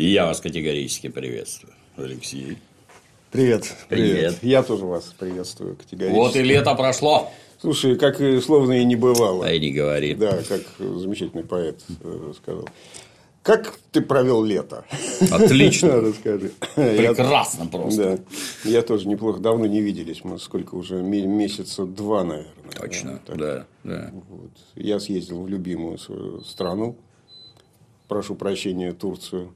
Я вас категорически приветствую, Алексей. Привет. Привет. Я тоже вас приветствую категорически. Вот и лето прошло. Слушай, как словно и не бывало. А и не говори. Да, как замечательный поэт сказал. Как ты провел лето? Отлично. Расскажи. Прекрасно просто. Да. Я тоже неплохо. Давно не виделись. Мы сколько уже? Месяца 2, наверное. Точно. Да. Вот. Я съездил в любимую свою страну. Прошу прощения, Турцию.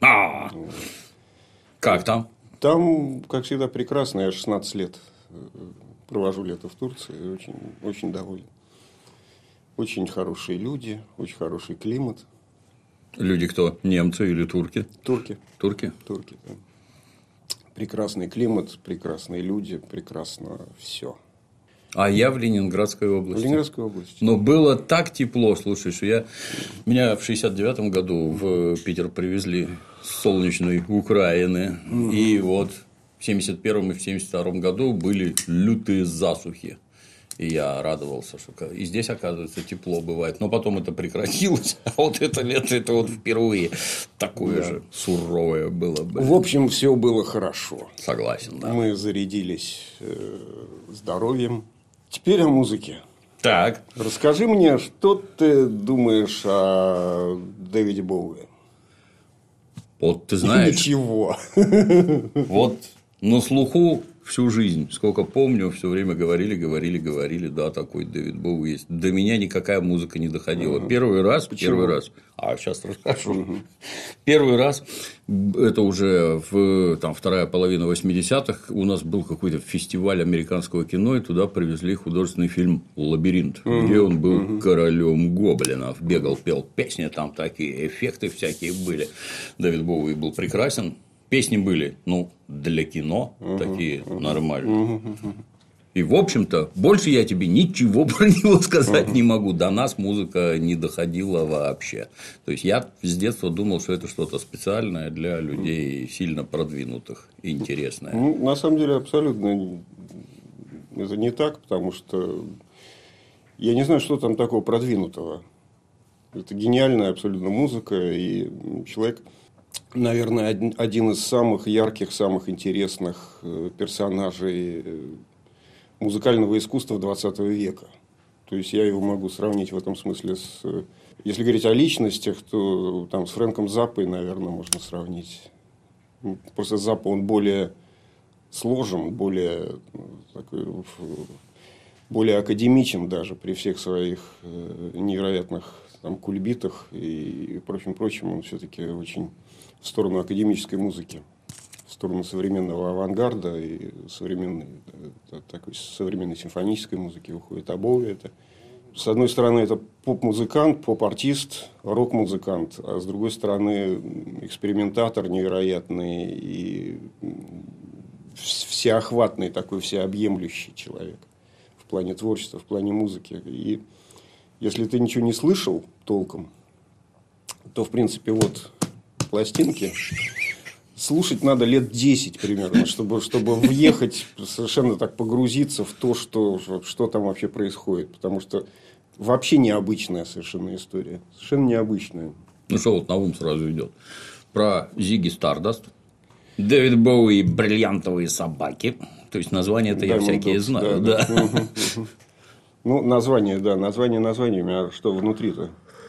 Как там? Там, как всегда, прекрасно. Я 16 лет провожу лето в Турции. Очень, очень доволен. Очень хорошие люди, очень хороший климат. Люди кто? Немцы или турки? Турки. Турки? Турки, да. Прекрасный климат, прекрасные люди, прекрасно все. А я в Ленинградской области. В Ленинградской области. Но было так тепло, слушай, что меня в 69-м году в Питер привезли с солнечной Украины. И вот в 71-м и в 72-м году были лютые засухи. И я радовался, что и здесь, оказывается, тепло бывает. Но потом это прекратилось. А вот это лето, это вот впервые такое же суровое было бы. В общем, все было хорошо. Согласен, да. Мы зарядились здоровьем. Теперь о музыке. Так. Расскажи мне, что ты думаешь о Дэвиде Боуи? Вот ты знаешь. Ничего. Вот на слуху всю жизнь, сколько помню, все время говорили, да, такой Дэвид Боуи есть. До меня никакая музыка не доходила. Первый раз, а сейчас расскажу. Первый раз, это уже вторая половина 80-х, у нас был какой-то фестиваль американского кино, и туда привезли художественный фильм «Лабиринт», где он был королем гоблинов, бегал, пел песни, там такие эффекты всякие были. Дэвид Боуи был прекрасен. Песни были, для кино такие нормальные. И, в общем-то, больше я тебе ничего про него сказать не могу. До нас музыка не доходила вообще. То есть, я с детства думал, что это что-то специальное для людей сильно продвинутых и интересное. На самом деле, абсолютно это не так, потому что я не знаю, что там такого продвинутого. Это гениальная абсолютно музыка, и человек... Наверное, один из самых ярких, самых интересных персонажей музыкального искусства 20 века. То есть, я его могу сравнить в этом смысле с... Если говорить о личностях, то там с Фрэнком Заппой, наверное, можно сравнить. Просто Заппа, он более сложен, более академичен даже при всех своих невероятных кульбитах и прочем. Он все-таки очень... в сторону академической музыки, в сторону современного авангарда и современной симфонической музыки уходит. А Боуи это, с одной стороны, это поп-музыкант, поп-артист, рок-музыкант, а с другой стороны, экспериментатор невероятный и всеохватный такой, всеобъемлющий человек в плане творчества, в плане музыки. И если ты ничего не слышал толком, то, в принципе, вот... пластинки слушать надо лет 10 примерно, чтобы въехать, совершенно так погрузиться в то, что там вообще происходит. Потому что вообще необычная совершенно история. Совершенно необычная. Что вот на ум сразу идет? Про Зигги Стардаст, Дэвид Боуи и бриллиантовые собаки. То есть, названия-то я всякие знаю. Да. Название, да. Названиями. А что внутри-то?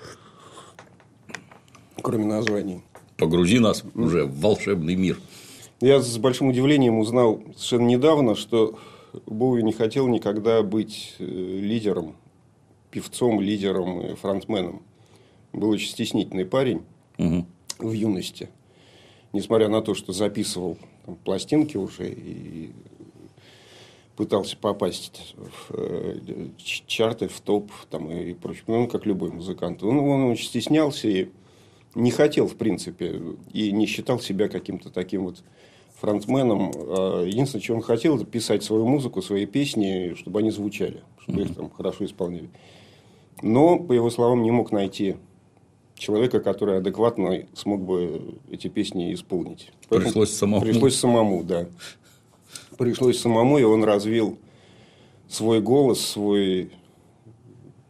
Кроме названий. Погрузи нас уже в волшебный мир. Я с большим удивлением узнал совершенно недавно, что Боуи не хотел никогда быть лидером, певцом, лидером и фронтменом. Был очень стеснительный парень в юности. Несмотря на то, что записывал пластинки уже и пытался попасть в чарты, в топ и прочее. Как любой музыкант. Он очень стеснялся и не хотел, в принципе, и не считал себя каким-то таким вот фронтменом. Единственное, что он хотел, это писать свою музыку, свои песни, чтобы они звучали, чтобы их хорошо исполняли. Но, по его словам, не мог найти человека, который адекватно смог бы эти песни исполнить. Пришлось самому. Да. Пришлось самому, и он развил свой голос, свой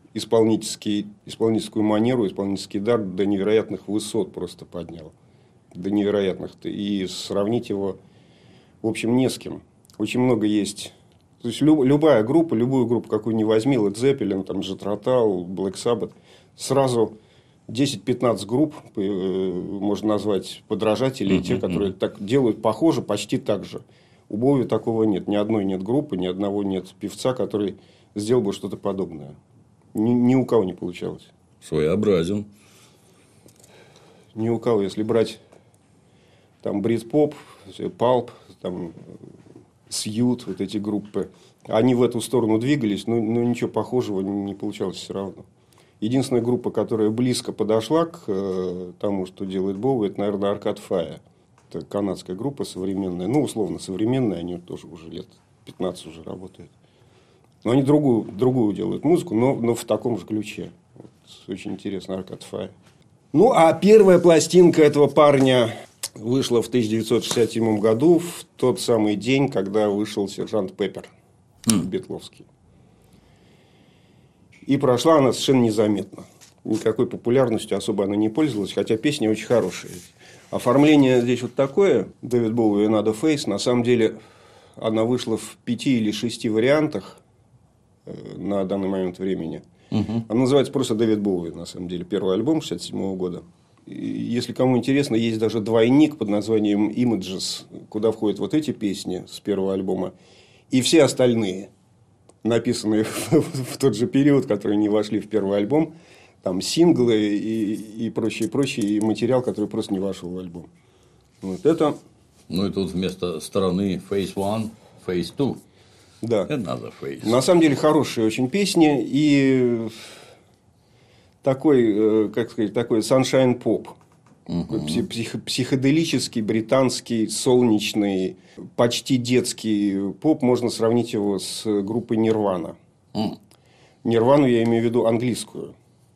исполнительскую манеру, исполнительский дар до невероятных высот просто поднял. до невероятных, и сравнить его, в общем, не с кем. Очень много есть. То есть, любая группа, любую группу, какую ни возьми, Led Zeppelin, там, Jethro Tull, Black Sabbath, сразу 10-15 групп можно назвать подражателей, те, которые так делают похоже, почти так же. У Боуи такого нет. Ни одной нет группы, ни одного нет певца, который сделал бы что-то подобное. Ни у кого не получалось. Своеобразен. Ни у кого. Если брать там брит-поп, палп, там Сьют, вот эти группы, они в эту сторону двигались, но ничего похожего не получалось все равно. Единственная группа, которая близко подошла к тому, что делает Боуи, это, наверное, Arcade Fire. Это канадская группа современная. Ну, условно, современная. Они тоже уже лет 15 уже работают. Но они другую делают музыку, но в таком же ключе. Вот, очень интересно, Arcade Fire. Ну, а первая пластинка этого парня вышла в 1967 году, в тот самый день, когда вышел «Сержант Пеппер» Битловский. И прошла она совершенно незаметно. Никакой популярностью особо она не пользовалась, хотя песни очень хорошие. Оформление здесь вот такое. Дэвид Боуи и Another Face. На самом деле, она вышла в 5 или 6 вариантах на данный момент времени. Она называется просто «Дэвид Боуи», на самом деле. Первый альбом 1967 года. И если кому интересно, есть даже двойник под названием «Images», куда входят вот эти песни с первого альбома. И все остальные, написанные в тот же период, которые не вошли в первый альбом. Там синглы и прочее, и материал, который просто не вошел в альбом. Вот это... Ну, и тут вместо стороны Face One, Face Two. Да. Another Face. На самом деле, хорошие очень песни. И такой, как сказать, такой sunshine pop. Психоделический, британский, солнечный, почти детский поп. Можно сравнить его с группой Nirvana. Нирвану я имею в виду английскую.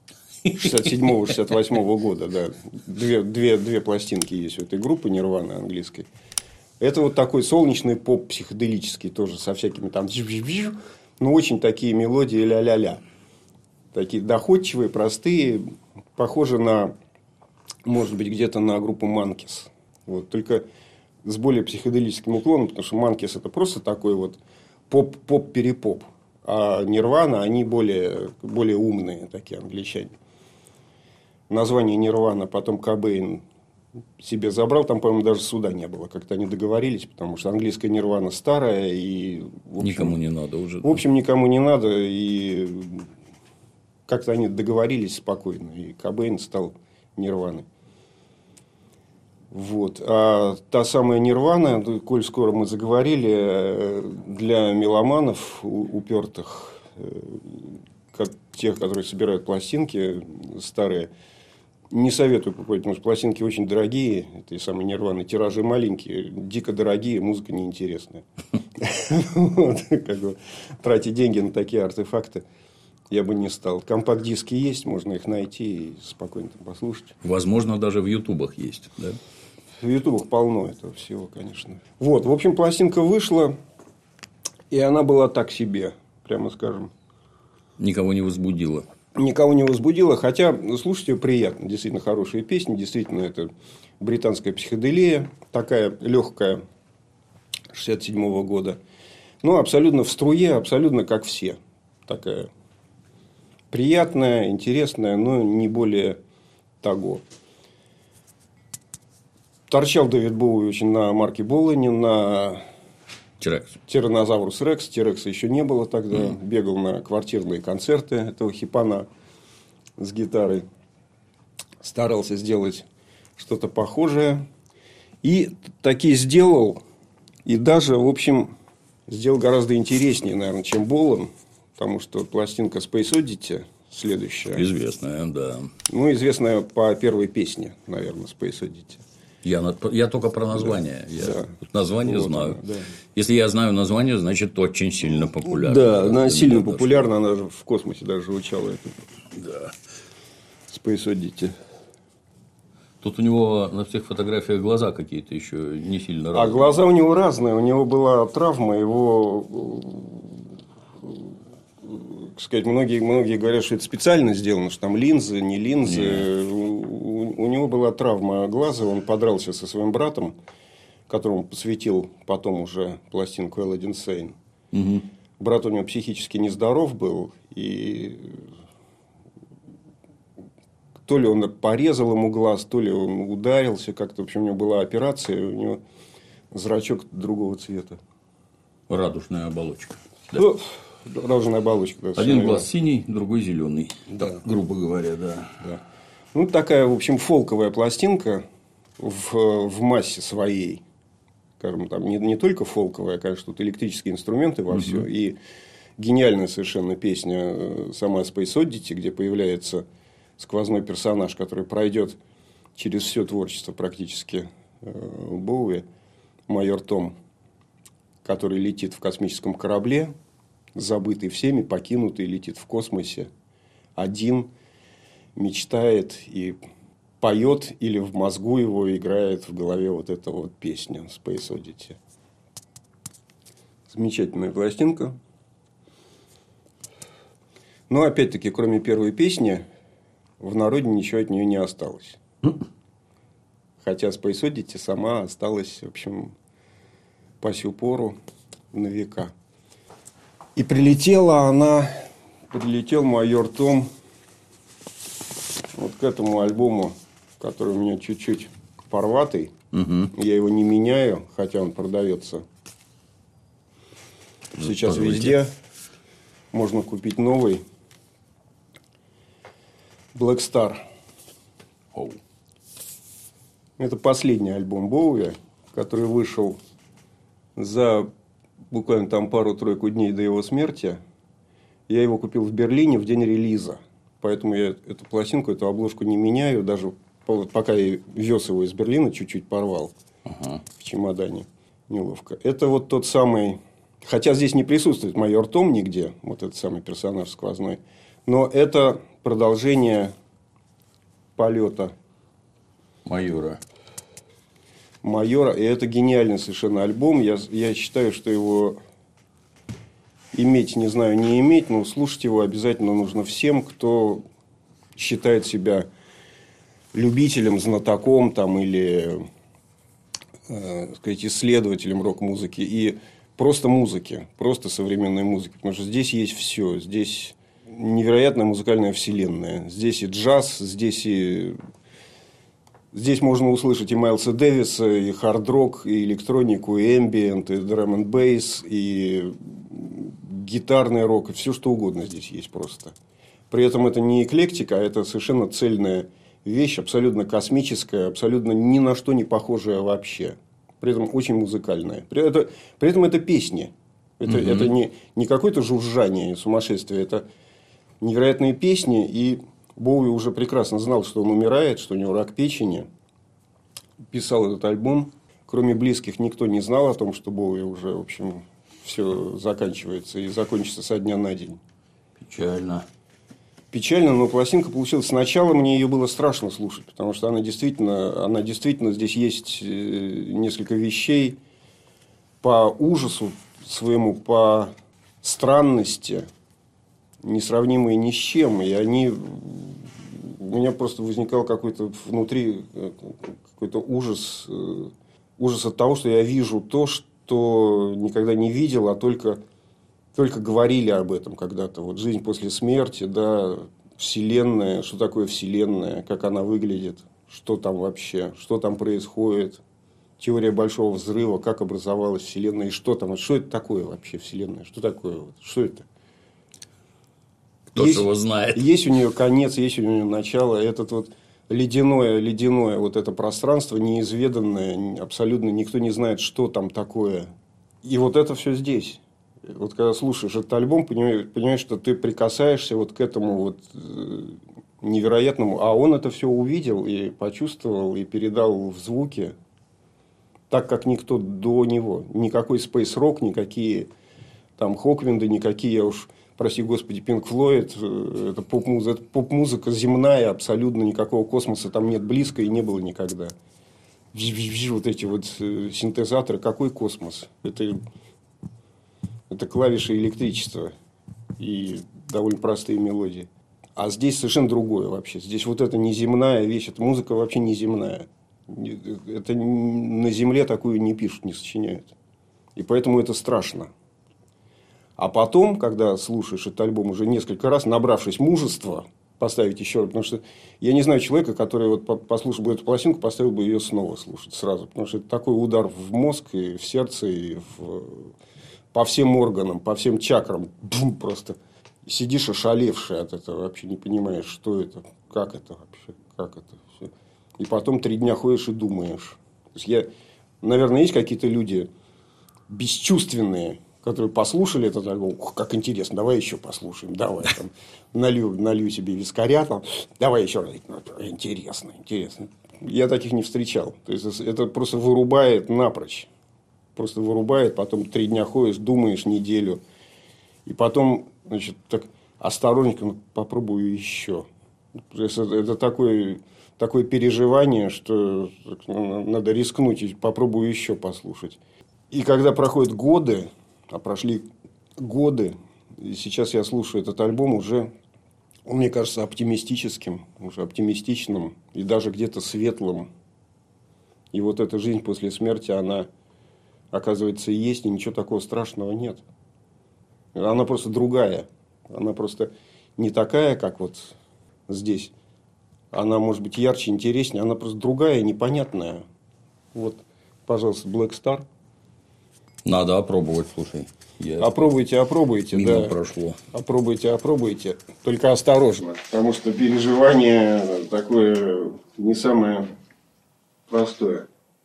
67-68 года, да. Две пластинки есть у этой группы Нирваны английской. Это вот такой солнечный поп психоделический тоже, со всякими там... Ну, очень такие мелодии ля-ля-ля. Такие доходчивые, простые. Похожи на, может быть, где-то на группу Monkees. Вот. Только с более психоделическим уклоном, потому что Monkees это просто такой вот поп-перепоп. А Нирвана, они более умные такие англичане. Название Нирвана потом Кобейн себе забрал. Там, по-моему, даже суда не было. Как-то они договорились, потому что английская Нирвана старая. И, в общем, никому не надо уже. В общем, никому не надо. И как-то они договорились спокойно. И Кобейн стал Нирваной. Вот. А та самая Нирвана, коль скоро мы заговорили, для меломанов упертых, как тех, которые собирают пластинки старые, не советую покупать, потому что пластинки очень дорогие, этой самой Нирваны, тиражи маленькие, дико дорогие, музыка неинтересная. Тратить деньги на такие артефакты я бы не стал. Компакт-диски есть, можно их найти и спокойно там послушать. Возможно, даже в ютубах есть, да? В ютубах полно этого всего, конечно. Вот, в общем, пластинка вышла, и она была так себе, прямо скажем. Никого не возбудила. Никого не возбудила, хотя слушать ее приятно. Действительно хорошие песни, действительно, это британская психоделия, такая легкая, 67 года. Но абсолютно в струе, абсолютно как все. Такая приятная, интересная, но не более того. Торчал Дэвид Боуи очень на Марке Болане, на Тираннозаврус Рекс. Тирекса еще не было тогда. Бегал на квартирные концерты этого хипана с гитарой. Старался сделать что-то похожее. И таки сделал. И даже, в общем, сделал гораздо интереснее, наверное, чем Болан. Потому что пластинка Space Oddity следующая. Известная, да. Ну, известная по первой песне, наверное, Space Oddity. Я только про название. Да. Название вот знаю. Она, да. Если я знаю название, значит, очень сильно популярна. Да, она сильно популярна. Она же в космосе даже звучала. Да. Space Oddity. Тут у него на всех фотографиях глаза какие-то еще не сильно разные. А глаза у него разные. У него была травма. Его, так сказать, многие говорят, что это специально сделано, что там линзы, не линзы. У у него была травма глаза, он подрался со своим братом, которому посвятил потом уже пластинку Aladdin Sane. Угу. Брат у него психически нездоров был, и то ли он порезал ему глаз, то ли он ударился как-то. В общем, у него была операция, у него зрачок другого цвета. Радужная оболочка. Да. Ну, радужная оболочка. Да, один глаз синий, другой зеленый. Да. Так, грубо говоря, да. Да. Ну, такая, в общем, фолковая пластинка в массе своей. Скажем, там не только фолковая, конечно, тут электрические инструменты вовсю. И гениальная совершенно песня сама Space Oddity, где появляется сквозной персонаж, который пройдет через все творчество практически Боуи, майор Том, который летит в космическом корабле, забытый всеми, покинутый, летит в космосе, один, мечтает и поет, или в мозгу его играет в голове вот эта вот песня Space Oddity. Замечательная пластинка. Но, опять-таки, кроме первой песни, в народе ничего от нее не осталось. Хотя Space Oddity сама осталась, в общем, по сю пору на века. И прилетел майор Том вот к этому альбому, который у меня чуть-чуть порватый. Я его не меняю, хотя он продается сейчас везде. Можно купить новый. Black Star. Это последний альбом Боуи, который вышел за буквально там пару-тройку дней до его смерти. Я его купил в Берлине в день релиза. Поэтому я эту пластинку, эту обложку не меняю. Даже пока я вез его из Берлина, чуть-чуть порвал в чемодане. Неловко. Это вот тот самый... Хотя здесь не присутствует майор Том нигде, вот этот самый персонаж сквозной. Но это продолжение полета майора. И это гениальный совершенно альбом. Я считаю, что его иметь, не знаю, не иметь, но слушать его обязательно нужно всем, кто считает себя любителем, знатоком там, или сказать, исследователем рок-музыки и просто музыки, просто современной музыки. Потому что здесь есть все. Здесь невероятная музыкальная вселенная. Здесь и джаз, здесь можно услышать и Майлса Дэвиса, и хард-рок, и электронику, и эмбиент, и драм-н-бейс, и гитарный рок, и все что угодно здесь есть просто. При этом это не эклектика, а это совершенно цельная вещь, абсолютно космическая, абсолютно ни на что не похожая вообще. При этом очень музыкальная. При этом это песни. Это не какое-то жужжание, сумасшествие. Это невероятные песни. И Боуи уже прекрасно знал, что он умирает, что у него рак печени. Писал этот альбом. Кроме близких никто не знал о том, что Боуи уже, в общем, все заканчивается и закончится со дня на день. Печально, но пластинка получилась. Сначала мне ее было страшно слушать, потому что она действительно здесь есть несколько вещей по ужасу своему, по странности, несравнимые ни с чем. И у меня просто возникал какой-то внутри какой-то ужас от того, что я вижу то, что никогда не видел, а только говорили об этом когда-то. Вот жизнь после смерти, да, Вселенная, что такое Вселенная, как она выглядит, что там вообще, что там происходит, теория Большого Взрыва, как образовалась Вселенная, и что там, что это такое вообще Вселенная, что такое, что это? Кто же его знает? Есть у нее конец, есть у нее начало, этот вот ледяное вот это пространство неизведанное, абсолютно никто не знает, что там такое. И вот это все здесь. Вот когда слушаешь этот альбом, понимаешь, что ты прикасаешься вот к этому вот невероятному, а он это все увидел и почувствовал и передал в звуки, так как никто до него. Никакой Space Rock, никакие там Хоквинды, никакие, я уж, прости господи, Pink Floyd, это поп-музыка земная, абсолютно никакого космоса там нет близко и не было никогда. Вот эти вот синтезаторы, какой космос? Это клавиши электричества и довольно простые мелодии. А здесь совершенно другое вообще. Здесь вот это неземная вещь, эта музыка вообще неземная. Это на земле такую не пишут, не сочиняют. И поэтому это страшно. А потом, когда слушаешь этот альбом уже несколько раз, набравшись мужества, поставить еще раз. Потому что я не знаю человека, который вот послушал бы эту пластинку, поставил бы ее снова слушать сразу. Потому что это такой удар в мозг, и в сердце, и по всем органам, по всем чакрам. Бум, просто сидишь ошалевший от этого, вообще не понимаешь, что это, как это вообще, как это все. И потом 3 дня ходишь и думаешь. То есть наверное, есть какие-то люди бесчувственные, которые послушали этот альбом, как интересно, давай еще послушаем, давай, там, налью себе вискаря, там, давай еще раз, интересно. Я таких не встречал. То есть, это просто вырубает напрочь. Просто вырубает, потом 3 дня ходишь, думаешь неделю. И потом, значит, так осторожненько попробую еще. То есть, это такое переживание, что надо рискнуть и попробую еще послушать. И когда проходят годы, а прошли годы, и сейчас я слушаю этот альбом уже, он мне кажется оптимистическим, уже оптимистичным и даже где-то светлым. И вот эта жизнь после смерти, она, оказывается, есть, и ничего такого страшного нет. Она просто другая. Она просто не такая, как вот здесь. Она может быть ярче, интереснее. Она просто другая, непонятная. Вот, пожалуйста, Black Star. Надо опробовать, слушай. Опробуйте, мимо да. прошло. Опробуйте. Только осторожно. Потому что переживание такое не самое простое.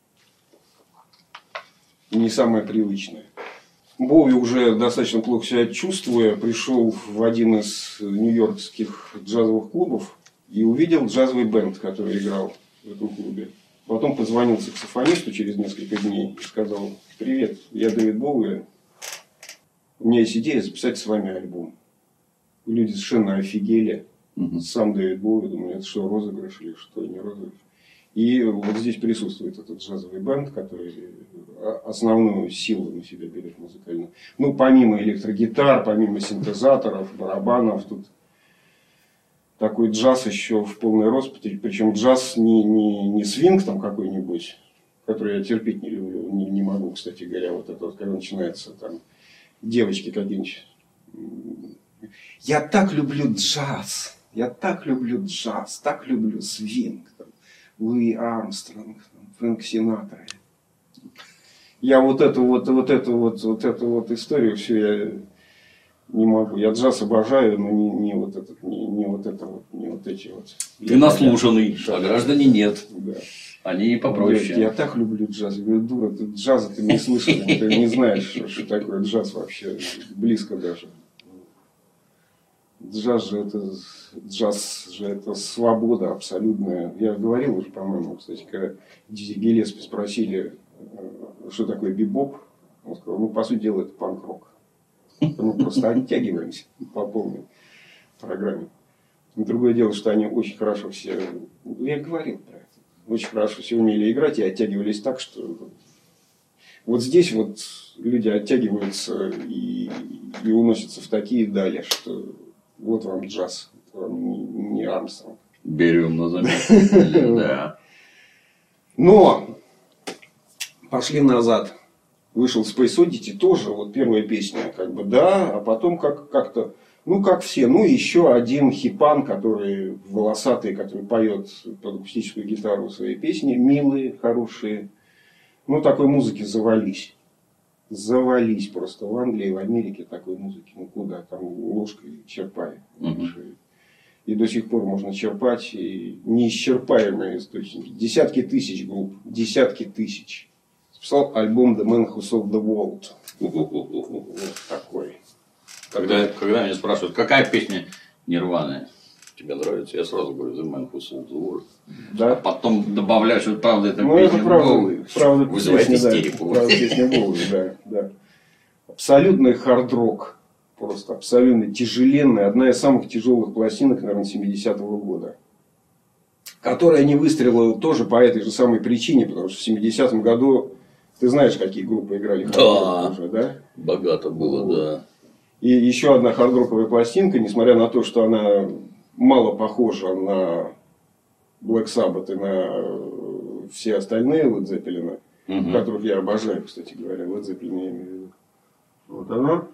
Не самое привычное. Боуи, уже достаточно плохо себя чувствуя, пришел в один из нью-йоркских джазовых клубов и увидел джазовый бенд, который играл в этом клубе. Потом позвонил саксофонисту через несколько дней и сказал: привет, я Дэвид Боуи, у меня есть идея записать с вами альбом. И люди совершенно офигели. Сам Дэвид Боуи, думаю, это что, розыгрыш или что, не розыгрыш. И вот здесь присутствует этот джазовый бенд, который основную силу на себя берет музыкальную. Ну, помимо электрогитар, помимо синтезаторов, барабанов, тут такой джаз еще в полной роспати. Причем джаз не свинг там какой-нибудь, который я терпеть не люблю, не могу, кстати говоря, вот это вот, когда начинается там девочки какие-нибудь. Я так люблю джаз, так люблю свинг. Луи Армстронг, Фрэнк Синатра. Я вот эту историю всю я не могу. Я джаз обожаю, но не вот эти вот. Ты наслушанный, а граждане нет. Да. Они попроще. Я так люблю джаз. Я говорю, дура, ты джаза ты не слышал, ты не знаешь, что такое джаз вообще. Близко даже. Джаз же это свобода абсолютная. Я говорил уже, по-моему, кстати, когда Дизи Гиллеспи спросили, что такое бибоп, он сказал, ну, по сути дела, это панк-рок. Мы просто оттягиваемся по полной программе. Но другое дело, что они очень хорошо все, я говорил про это, очень хорошо все умели играть и оттягивались так, что вот здесь вот люди оттягиваются и уносятся в такие дали, что вот вам джаз, вам не Армстронг. Берем на заметку. Да. Но пошли назад. Вышел Space Oddity, тоже вот первая песня, как бы, да, а потом как-то, ну, как все, ну, еще один хипан, который волосатый, который поет под акустическую гитару свои песни, милые, хорошие. Ну, такой музыки завались. Завались просто в Англии, в Америке такой музыки. Ну, куда там ложкой черпай. И до сих пор можно черпать и неисчерпаемые источники. Десятки тысяч групп. Десятки тысяч. Записал альбом The Man Who Sold the World. Вот такой. Когда меня спрашивают, какая песня Нирваны тебе нравится, я сразу говорю The Man Who Sold the World. Да? А потом добавляю, что правда это песня Боуи. Правда, вызывает истерику. Правда, песня Боуи, да. Абсолютный хард-рок. Просто абсолютно тяжеленная. Одна из самых тяжелых пластинок, наверное, 70-го года. Которая не выстрелила тоже по этой же самой причине. Потому что в 70-м году ты знаешь, какие группы играли хард-рок уже, да? Богато было, да. И еще одна хард-роковая пластинка, несмотря на то, что она мало похожа на Black Sabbath и на все остальные Led Zeppelin, которых я обожаю, кстати говоря, Led Zeppelin я имею в виду. Вот она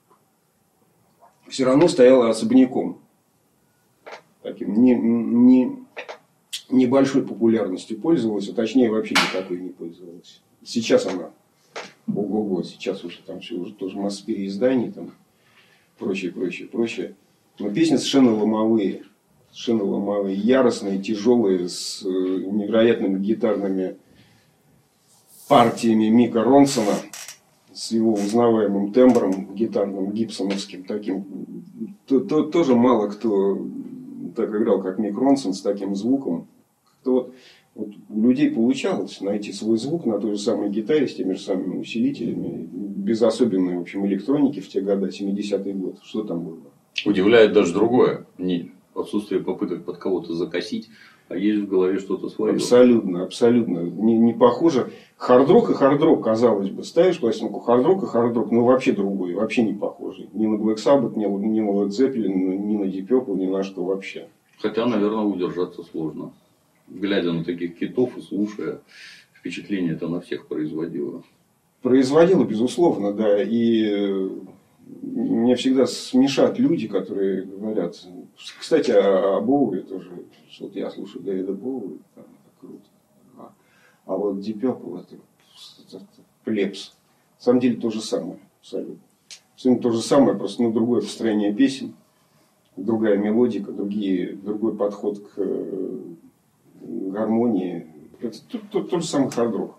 все равно стояла особняком. Таким небольшой популярностью пользовалась, а точнее вообще никакой не пользовалась. Сейчас она, ого-го, сейчас уже там все уже тоже масса переизданий, там прочее. Но песни совершенно ломовые, яростные, тяжелые, с невероятными гитарными партиями Мика Ронсона, с его узнаваемым тембром гитарным, гибсоновским таким. Тоже мало кто так играл, как Мик Ронсон, с таким звуком. Вот у людей получалось найти свой звук на той же самой гитаре, с теми же самыми усилителями, без особенной, в общем, электроники в те годы, 70-й год. Что там было? Удивляет даже другое. Не отсутствие попыток под кого-то закосить, а есть в голове что-то свое. Абсолютно. Не похоже. Хард-рок и хард-рок, казалось бы. Ставишь пластинку хард-рок и хард-рок, но вообще другой, вообще не похожий. Ни на Black Sabbath, ни на Led Zeppelin, ни на Deep Purple, ни на что вообще. Хотя, наверное, удержаться сложно. Глядя на таких китов и слушая, впечатление это на всех производило. Производило, безусловно, да. И меня всегда смешат люди, которые говорят... Кстати, о Боуи тоже. Вот я слушаю Дэвида Боуи, там, это круто. А вот Deep Purple это плебс. На самом деле то же самое. Абсолютно то же самое, просто другое построение песен, другая мелодика, другой подход к гармонии. Это тот же самый хард-рок.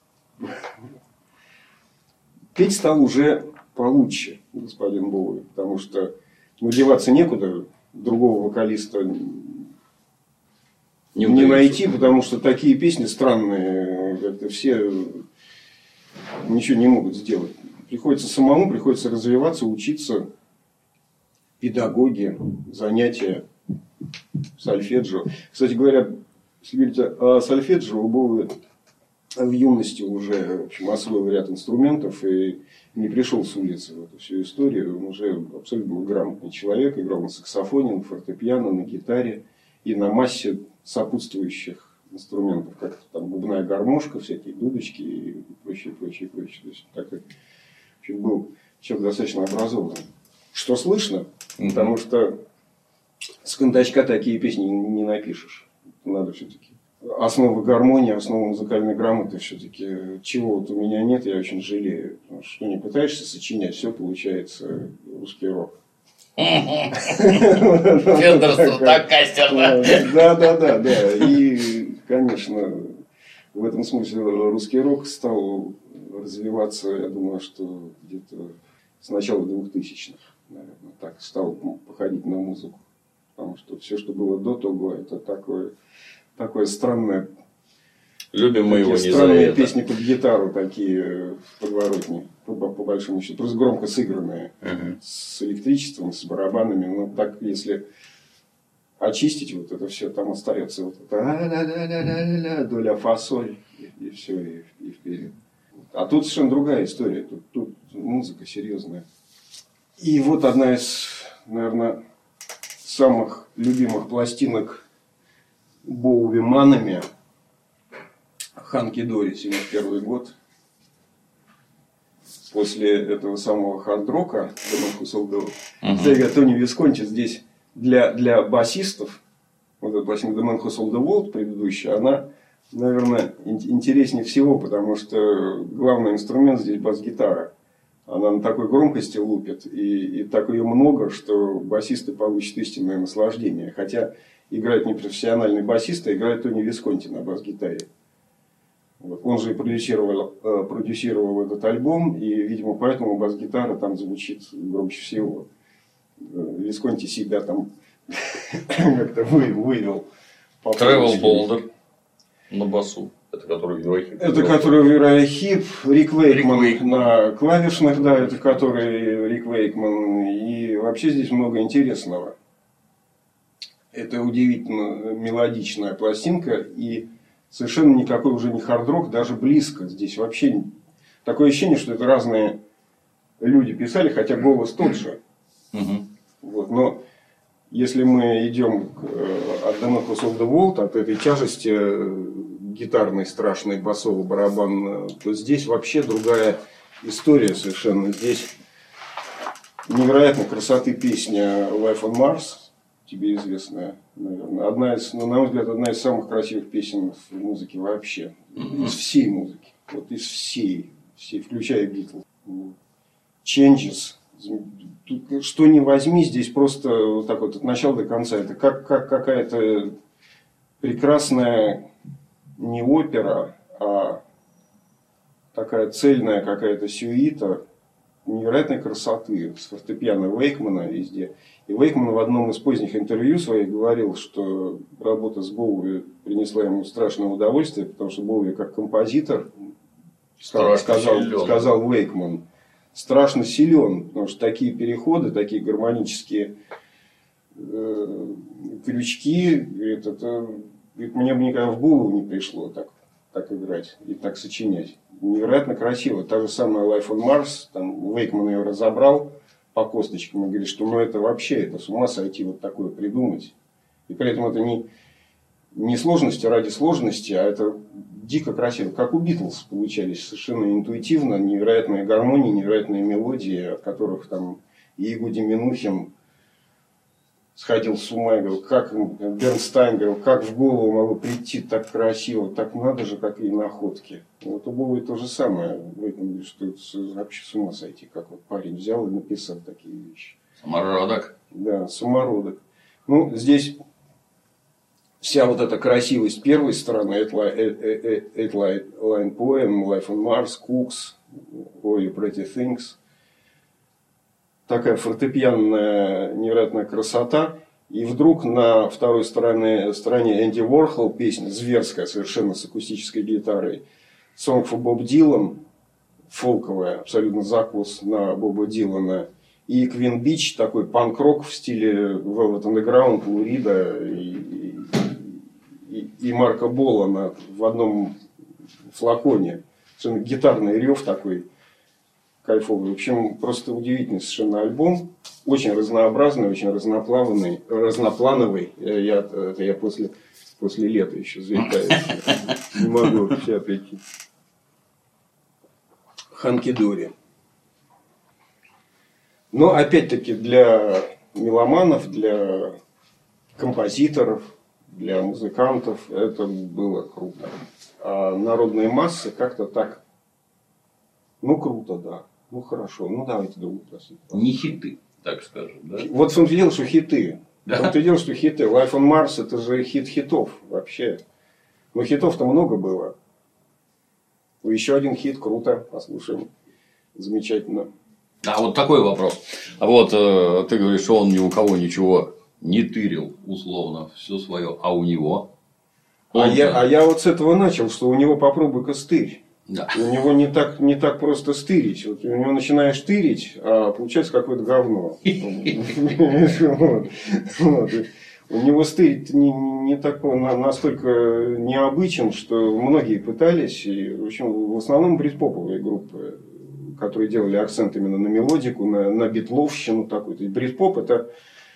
Петь стал уже получше господин Боуи, потому что деваться некуда, другого вокалиста не найти, потому что такие песни странные, как-то все ничего не могут сделать. Приходится самому, приходится развиваться, учиться, педагоги, занятия, сольфеджио. Кстати говоря, если говорить о сольфеджио, у Боуи в юности уже, в общем, освоил ряд инструментов и не пришел с улицы в эту всю историю. Он уже абсолютно грамотный человек, играл на саксофоне, на фортепиано, на гитаре и на массе сопутствующих инструментов, как там бубная гармошка, всякие дудочки и прочее. То есть такой, в общем, был человек достаточно образованный. Что слышно, потому что с кондачка такие песни не напишешь. Надо все-таки основы гармонии, основы музыкальной грамоты все-таки. Чего вот у меня нет, я очень жалею. Потому что не пытаешься сочинять, все получается русский рок. Фендерсон, так кастерно. Да. И, конечно, в этом смысле русский рок стал развиваться, я думаю, что где-то с начала 2000-х. Наверное, так стал походить на музыку. Потому что все, что было до того, это такое странное. Любим мы его не за странные это. Песни под гитару такие в подворотне, по большому счету. Просто громко сыгранные. С электричеством, с барабанами. Но так, если очистить вот это все, там остается вот это доля фа-соль. И все, и вперед. А тут совершенно другая история. Тут музыка серьезная. И вот одна из, наверное, самых любимых пластинок Боуи Манами. Ханки Дори, 71 год. После этого самого хард-рока, Тони Висконти здесь для басистов, вот эта пластинка The Man Who Sold the World предыдущая, она, наверное, интереснее всего, потому что главный инструмент здесь бас-гитара. Она на такой громкости лупит, и так ее много, что басисты получат истинное наслаждение. Хотя играет не профессиональный басист, а играет Тони Висконти на бас-гитаре. Вот. Он же и продюсировал этот альбом, и, видимо, поэтому бас-гитара там звучит громче всего. Висконти себя там как-то вывел. Тревел Болдер на басу. Это который Верохип. Это который Верохип, Рик Вейкман на клавишных, да, это который Рик Вейкман. И вообще здесь много интересного. Это удивительно мелодичная пластинка, и совершенно никакой уже не хард-рок, даже близко. Здесь вообще такое ощущение, что это разные люди писали, хотя голос тот же. Вот, но если мы идем от The Knockers of the World, от этой тяжести гитарной, страшной, басово-барабанной, то здесь вообще другая история совершенно. Здесь невероятной красоты песня Life on Mars, тебе известная, наверное. Одна из, на мой взгляд, одна из самых красивых песен в музыке вообще. Из всей музыки. Вот из всей включая Битлз. Changes. Тут, что ни возьми, здесь просто вот так вот от начала до конца. Это как какая-то прекрасная не опера, а такая цельная какая-то сюита невероятной красоты с фортепиано Вейкмана везде. И Вейкман в одном из поздних интервью своих говорил, что работа с Боуи принесла ему страшное удовольствие, потому что Боуи как композитор, сказал Вейкман, страшно силен, потому что такие переходы, такие гармонические крючки, мне бы никогда в голову не пришло так играть и так сочинять. Невероятно красиво. Та же самая Life on Mars, там Вейкман ее разобрал по косточкам и говорит, что это вообще, это с ума сойти вот такое придумать. И при этом это не сложности ради сложности, а это дико красиво. Как у Битлз получались совершенно интуитивно, невероятные гармонии, невероятные мелодии, от которых там и Игуди Минухин сходил с ума и говорил, как Бернстайн говорил, как в голову могло прийти так красиво, так надо же, какие находки. Вот у Боуи то же самое, что это вообще с ума сойти, как вот парень взял и написал такие вещи. Самородок. Да, самородок. Ну, здесь вся вот эта красивость первой стороны, Eight Line Poem, Life on Mars, Cooks, All You Pretty Things. Такая фортепианная невероятная красота. И вдруг на второй стороне Энди Уорхол песня зверская, совершенно с акустической гитарой. Song for Bob Dylan, фолковая, абсолютно закус на Боба Дилана. И Queen Beach, такой панк-рок в стиле Velvet Underground, Лу Рида и Марка Болана в одном флаконе. Совершенно гитарный рев такой кайфовый. В общем, просто удивительный совершенно альбом. Очень разнообразный, очень разноплановый. Я после лета еще заикаюсь. Не могу вообще отойти. Ханки-дори. Но опять-таки для меломанов, для композиторов, для музыкантов это было круто. А народные массы как-то так, круто, да. Хорошо, давайте другую посылку. Не хиты, так скажем, да? Вот в том-то и дело, что хиты. Да? В том-то и дело, что хиты. Life on Mars это же хит хитов вообще. Но хитов-то много было. Еще один хит, круто, послушаем. Замечательно. А вот такой вопрос. Вот ты говоришь, что он ни у кого ничего не тырил, условно, все свое, а у него? Я вот с этого начал, что у него попробуй-ка стырь. Да. У него не так просто стырить. Вот у него начинаешь тырить, а получается какое-то говно. У него стырить не такой, настолько необычен, что многие пытались. И, в общем, в основном брит-поповые группы, которые делали акцент именно на мелодику, на битловщину такую. То есть брит-поп это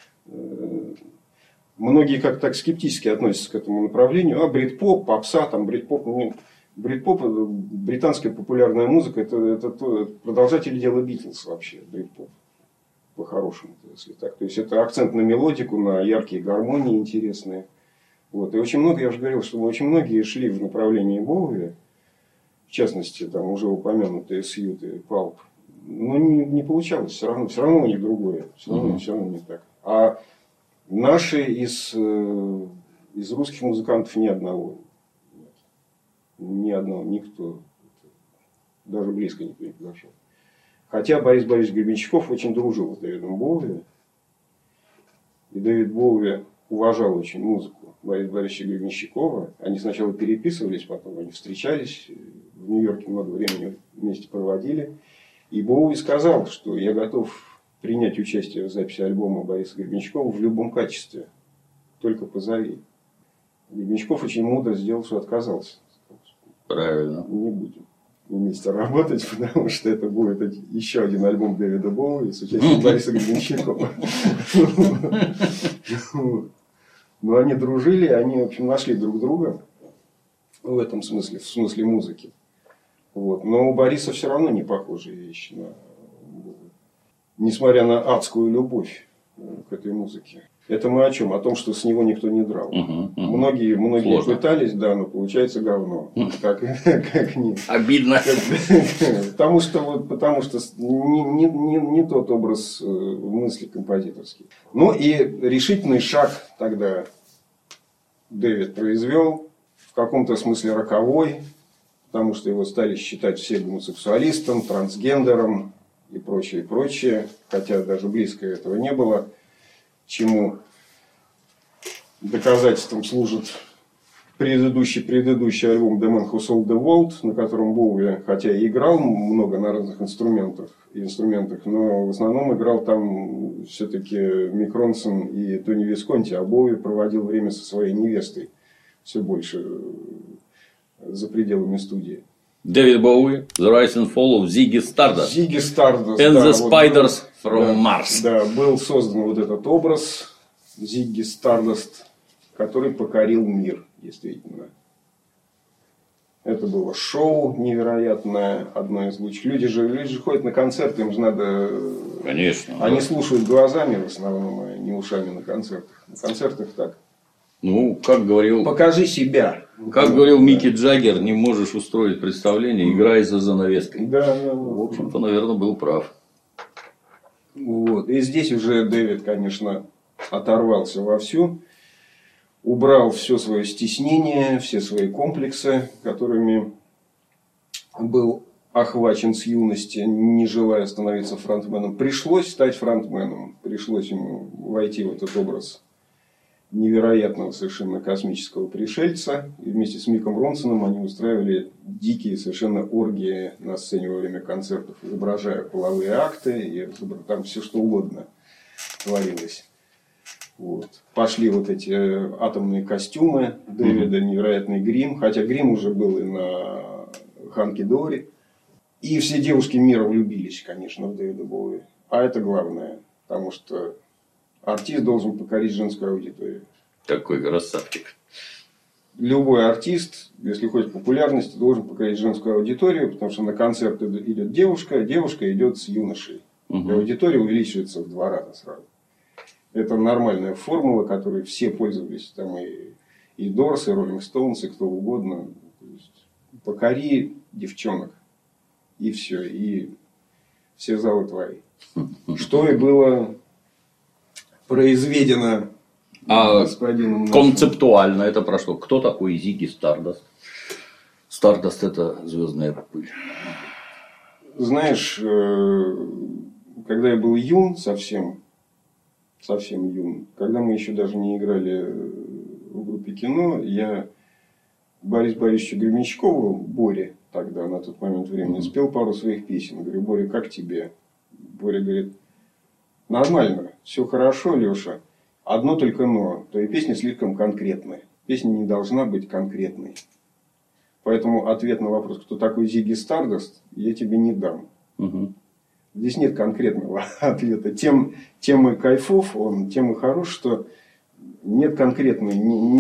многие как-то так скептически относятся к этому направлению. А брит-поп, попса, там брит-поп. Брит-поп, британская популярная музыка, это продолжатели дела Битлз вообще, брит-поп. По-хорошему, если так. То есть это акцент на мелодику, на яркие гармонии интересные. Вот. И очень много, я уже говорил, что очень многие шли в направлении Боуи, в частности, там уже упомянутые Сьют и Палп. Но не получалось, все равно у них другое, все равно не так. А наши из русских музыкантов ни одного. Ни одного, никто. Даже близко никто не подошел. Хотя Борис Борисович Гребенщиков очень дружил с Дэвидом Боуи. И Дэвид Боуи уважал очень музыку Бориса Борисовича Гребенщикова. Они сначала переписывались, потом они встречались. В Нью-Йорке много времени вместе проводили. И Боуи сказал, что я готов принять участие в записи альбома Бориса Гребенщикова в любом качестве. Только позови. Гребенщиков очень мудро сделал, что отказался. Правильно. Не будем. вместе работать, потому что это будет еще один альбом Дэвида Боуи с участием Бориса Гребенщикова. Но они дружили, они, в общем, нашли друг друга в этом смысле, в смысле музыки. Вот. Но у Бориса все равно не похожие вещи, несмотря на адскую любовь к этой музыке. Это мы о чем? О том, что с него никто не драл. Многие пытались, да, но получается говно. Как нет. Обидно. Потому что не тот образ мысли композиторский. Ну и решительный шаг тогда Дэвид произвел, в каком-то смысле роковой, потому что его стали считать все гомосексуалистом, трансгендером и прочее, прочее. Хотя даже близко этого не было. Чему доказательством служит предыдущий альбом The Man Who Sold the World, на котором Боуи, хотя и играл много на разных инструментах, но в основном играл там все-таки Мик Ронсон и Тони Висконти, а Боуи проводил время со своей невестой все больше за пределами студии. Дэвид Боуи, The Rise and Fall of Ziggy Stardust. Ziggy Stardust. And да, the Spiders from Mars. Да, был создан вот этот образ Ziggy Stardust, который покорил мир, действительно. Это было шоу невероятное, одно из лучших. Люди же ходят на концерты, им же надо... Конечно. Они слушают глазами в основном, а не ушами на концертах. На концертах так. Ну, как говорил... Покажи себя. Как говорил Микки Джаггер, не можешь устроить представление, играй за занавеской. Да. В общем-то, наверное, был прав. Вот. И здесь уже Дэвид, конечно, оторвался вовсю. Убрал все свое стеснение, все свои комплексы, которыми был охвачен с юности, не желая становиться фронтменом. Пришлось стать фронтменом. Пришлось ему войти в этот образ невероятного совершенно космического пришельца. И вместе с Миком Ронсоном они устраивали дикие совершенно оргии на сцене во время концертов, изображая половые акты, и там все что угодно творилось. Вот. Пошли вот эти атомные костюмы Дэвида, невероятный грим. Хотя грим уже был и на Ханки Дори. И все девушки мира влюбились, конечно, в Дэвида Боуи. А это главное. Потому что артист должен покорить женскую аудиторию. Такой красавчик. Любой артист, если хочет популярности, должен покорить женскую аудиторию. Потому что на концерт идет девушка, девушка идет с юношей. И аудитория увеличивается в 2 раза сразу. Это нормальная формула, которой все пользовались. Там и Дорс, и Роллинг Стоунс, и кто угодно. То есть, покори девчонок. И все. И все залы твои. Что и было произведено господином. Концептуально это прошло. Кто такой Зигги Стардаст? Стардаст — это звездная пыль. Знаешь, когда я был юн, совсем юн, когда мы еще даже не играли в группе кино, я Борису Борисовичу Гребенщикову, Боре, тогда на тот момент времени, спел пару своих песен. Говорю: Боря, как тебе? Боря говорит: нормально, все хорошо, Леша. Одно только но. Твои песни слишком конкретные. Песня не должна быть конкретной. Поэтому ответ на вопрос, кто такой Зигги Стардаст, я тебе не дам. Здесь нет конкретного ответа. Тем и кайфов он, тем и хорош, что нет конкретной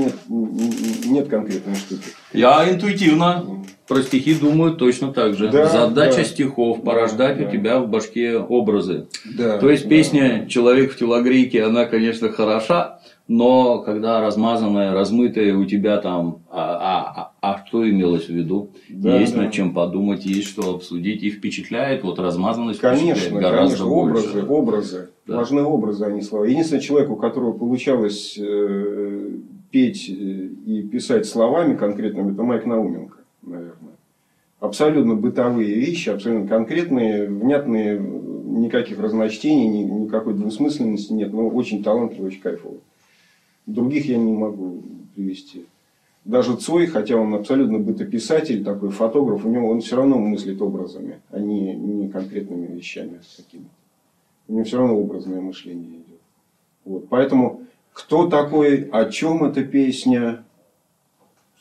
штуки. Я интуитивно про стихи думаю точно так же. Да, задача стихов порождать у тебя в башке образы. Да, то есть песня «Человек в телогрейке», она, конечно, хороша, но когда размазанная, размытая у тебя там, что имелось в виду? Да, есть над чем подумать, есть что обсудить, и впечатляет, вот размазанность конечно, гораздо больше. Образы. Да. Важны образы, а не слова. Единственный человек, у которого получалось петь и писать словами конкретными, это Майк Науменко, наверное. Абсолютно бытовые вещи, абсолютно конкретные, внятные, никаких разночтений, никакой двусмысленности нет, но очень талантливый, очень кайфовый. Других я не могу привести. Даже Цой, хотя он абсолютно бытописатель, такой фотограф, он все равно мыслит образами, а не конкретными вещами какими-то. У него все равно образное мышление идет. Вот. Поэтому кто такой, о чем эта песня,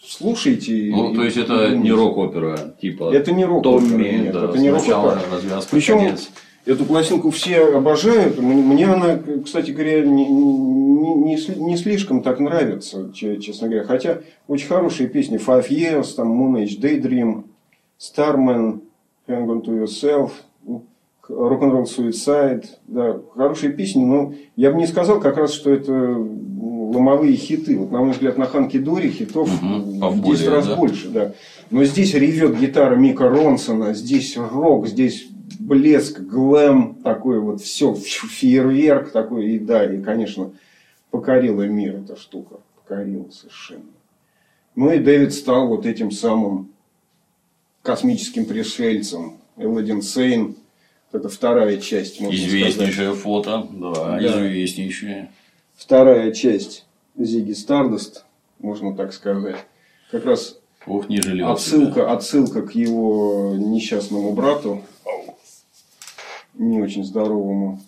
слушайте. Ну, то есть, это не рок-опера, типа это не рок-опера, нет, да, это не рок-опера. Причем эту пластинку все обожают. Мне она, кстати говоря, не слишком так нравится, честно говоря. Хотя очень хорошие песни. Five Years, там Moon Age Daydream, Starman, Hang On To Yourself, Rock'n'Roll Suicide. Да, хорошие песни, но я бы не сказал как раз, что это ломовые хиты. Вот, на мой взгляд, на Ханки Дори хитов в 10 раз больше. Да. Но здесь ревет гитара Мика Ронсона, здесь рок, здесь блеск, глэм, такой вот все, фейерверк такой. И да, и, конечно, покорила мир эта штука. Покорила совершенно. Ну и Дэвид стал вот этим самым космическим пришельцем. Элодин Сейн. Это вторая часть, можно известнейшее сказать. Фото, да, известнейшее. Вторая часть Зигги Стардаст, можно так сказать. Как раз отсылка к его несчастному брату, не очень здоровому.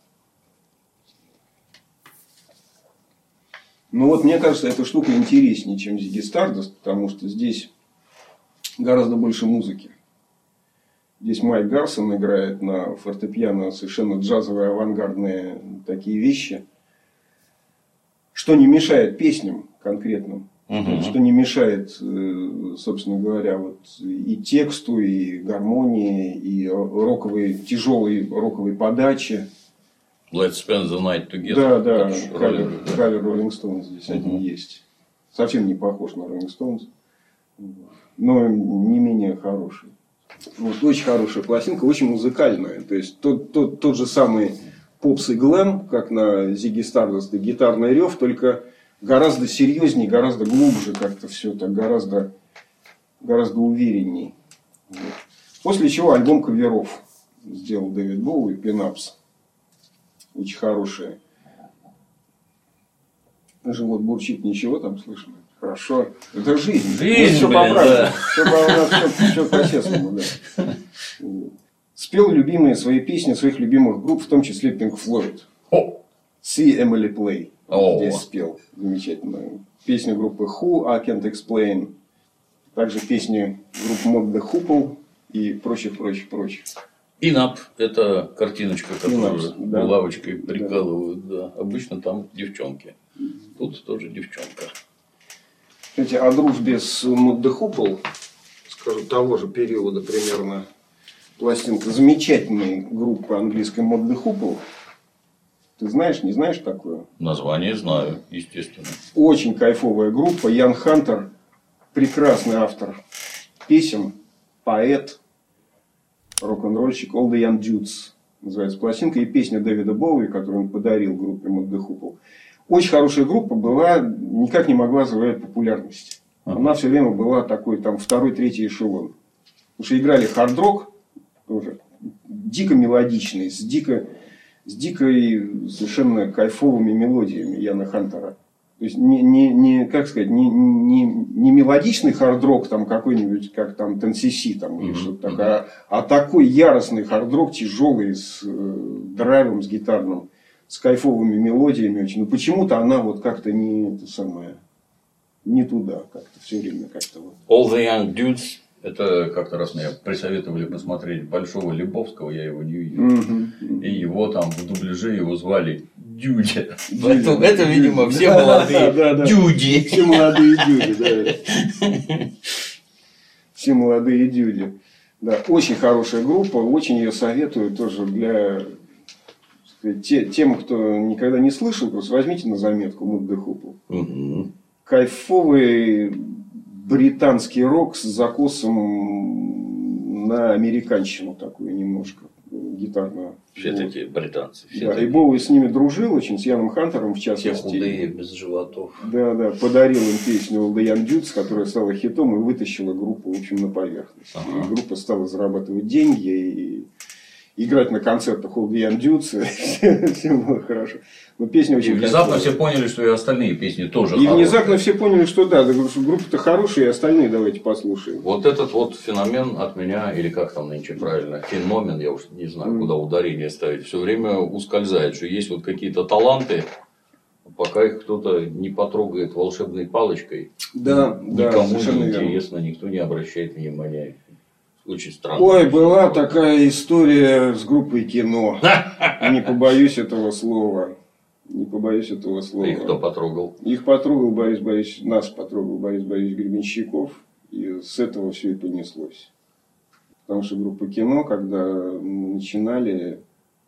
Ну вот, мне кажется, эта штука интереснее, чем Зигги Стардаст, потому что здесь гораздо больше музыки. Здесь Майк Гарсон играет на фортепиано совершенно джазовые, авангардные такие вещи, что не мешает песням конкретным, что не мешает, собственно говоря, вот и тексту, и гармонии, и тяжелой роковой подаче. Let's spend the night together. Да, кавер Rolling Stones здесь один есть. Совсем не похож на Rolling Stones, но не менее хороший. Вот, очень хорошая пластинка, очень музыкальная. То есть тот же самый попс и глэм, как на Зигги Стардаст, и гитарный рев, только гораздо серьезнее, гораздо глубже как-то все так, гораздо уверенней. Вот. После чего альбом каверов сделал Дэвид Боуи, Пинапс. Очень хорошие. Живот бурчит, ничего там слышно. Хорошо. Это жизнь. Все по-правильному. Все по-честному, да. Спел любимые свои песни своих любимых групп, в том числе Pink Floyd. See Emily Play. Здесь спел. Замечательно. Песни группы Who, I Can't Explain. Также песни группы Mod the Hoople и прочих. Пин-ап – это картиночка, которую булавочкой прикалывают. Да. Обычно там девчонки. Тут тоже девчонка. Кстати, о дружбе с Mod the Hoople, скажу, того же периода примерно, пластинка замечательной группы английской Mod the Hoople. Ты знаешь, не знаешь такое? Название знаю, естественно. Очень кайфовая группа. Ян Хантер, прекрасный автор песен, поэт, рок-н-ролльщик. All the Young Dudes называется пластинка. И песня Дэвида Боуи, которую он подарил группе Mod the Hoople. Очень хорошая группа была, никак не могла завоевать популярность. Она все время была такой, там, второй, третий эшелон. Потому что играли хард-рок, тоже дико мелодичный, с дикой совершенно кайфовыми мелодиями Яна Хантера. То есть как сказать, не мелодичный хард-рок там какой-нибудь, как там Tennessee там, или что-то такое, а такой яростный хард-рок, тяжелый, с драйвом, с гитарным, с кайфовыми мелодиями очень. Но почему-то она вот как-то не туда, как-то все время как-то вот. All the Young Dudes. Это как-то раз мне присоветовали посмотреть Большого Лебовского, я его не видел. И его там в дубляже его звали Дюдя. Поэтому это, видимо, все молодые дюди. Все молодые дюди, да. Все молодые дюди. Да, очень хорошая группа, очень ее советую тоже для тем, кто никогда не слышал, просто возьмите на заметку Mod the Hoople. Кайфовый британский рок с закосом на американщину такую немножко гитарную. Все такие британцы. И Боуи с ними дружил очень, с Яном Хантером в частности. Все худые, без животов. Да, подарил им песню All the Young Dudes, которая стала хитом и вытащила группу, в общем, на поверхность. И группа стала зарабатывать деньги и играть на концертах All the Young Dudes. Все было хорошо. Но песня очень внезапно все поняли, что и остальные песни тоже хорошие. И внезапно все поняли, что да, группа-то хорошая, и остальные давайте послушаем. Вот этот вот феномен от меня, или как там нынче правильно, феномен, я уж не знаю, куда ударение ставить, все время ускользает, что есть вот какие-то таланты, пока их кто-то не потрогает волшебной палочкой, Да, никому совершенно не верно. интересно, никто не обращает внимания. Очень странно. Ой, была такая история с группой «Кино». Не побоюсь этого слова. Не побоюсь этого слова. Их кто потрогал? Их потрогал Борис Борисович, нас потрогал Борис Борисович Гребенщиков. И с этого все и понеслось. Потому что группа «Кино», когда мы начинали,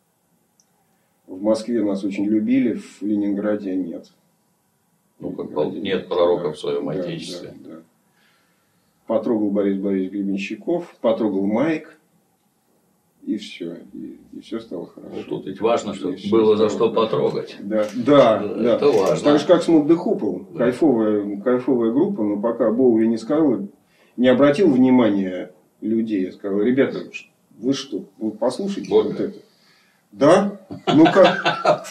в Москве нас очень любили, в Ленинграде нет. Ну, как нет пророка в своем отечестве. Да. Потрогал Борис Борисович Гребенщиков, потрогал Майк, и все. И все стало хорошо. Ну, тут ведь важно, чтобы было за что потрогать. Да. Это важно. Так же, как Смут де Хупл. Кайфовая группа, но пока Боуи не сказал, не обратил внимания людей. Я сказал: ребята, вы что, вы послушайте вот это. Да? Ну как?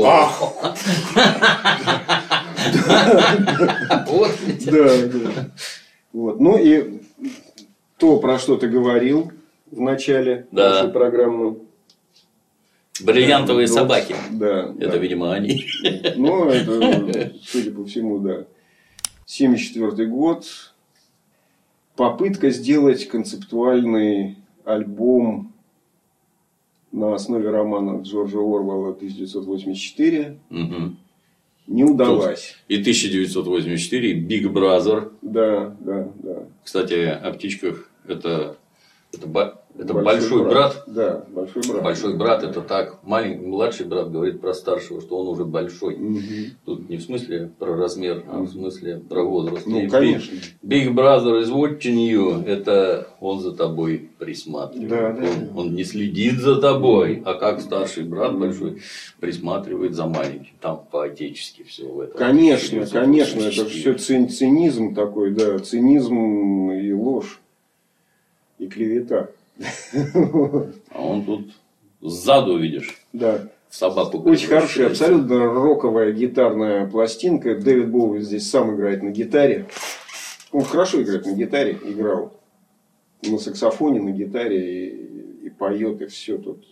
Да. Вот. Ну и то, про что ты говорил в начале нашей программы. Бриллиантовые собаки. Да. Это, видимо, они. Ну, это, судя по всему, да. 1974 год. Попытка сделать концептуальный альбом на основе романа Джорджа Оруэлла 1984. Угу. Не удалось. И 1984, Big Brother. Да. Кстати, о птичках это большой брат. Да, большой брат. Большой брат это так. Младший брат говорит про старшего, что он уже большой. Угу. Тут не в смысле про размер, а в смысле про возраст. Ну, конечно. Big Brother is watching you. Это он за тобой присматривает. Да. Он не следит за тобой, а как старший брат большой присматривает за маленьким. Там по-отечески все в этом. Конечно. Это все цинизм такой, да. Цинизм и ложь. И клевета. А он тут сзаду, видишь, да. собаку. Очень хорошая, абсолютно роковая гитарная пластинка. Дэвид Боуи здесь сам играет на гитаре. Он хорошо играет на гитаре, играл на саксофоне, на гитаре и поет, и все тут.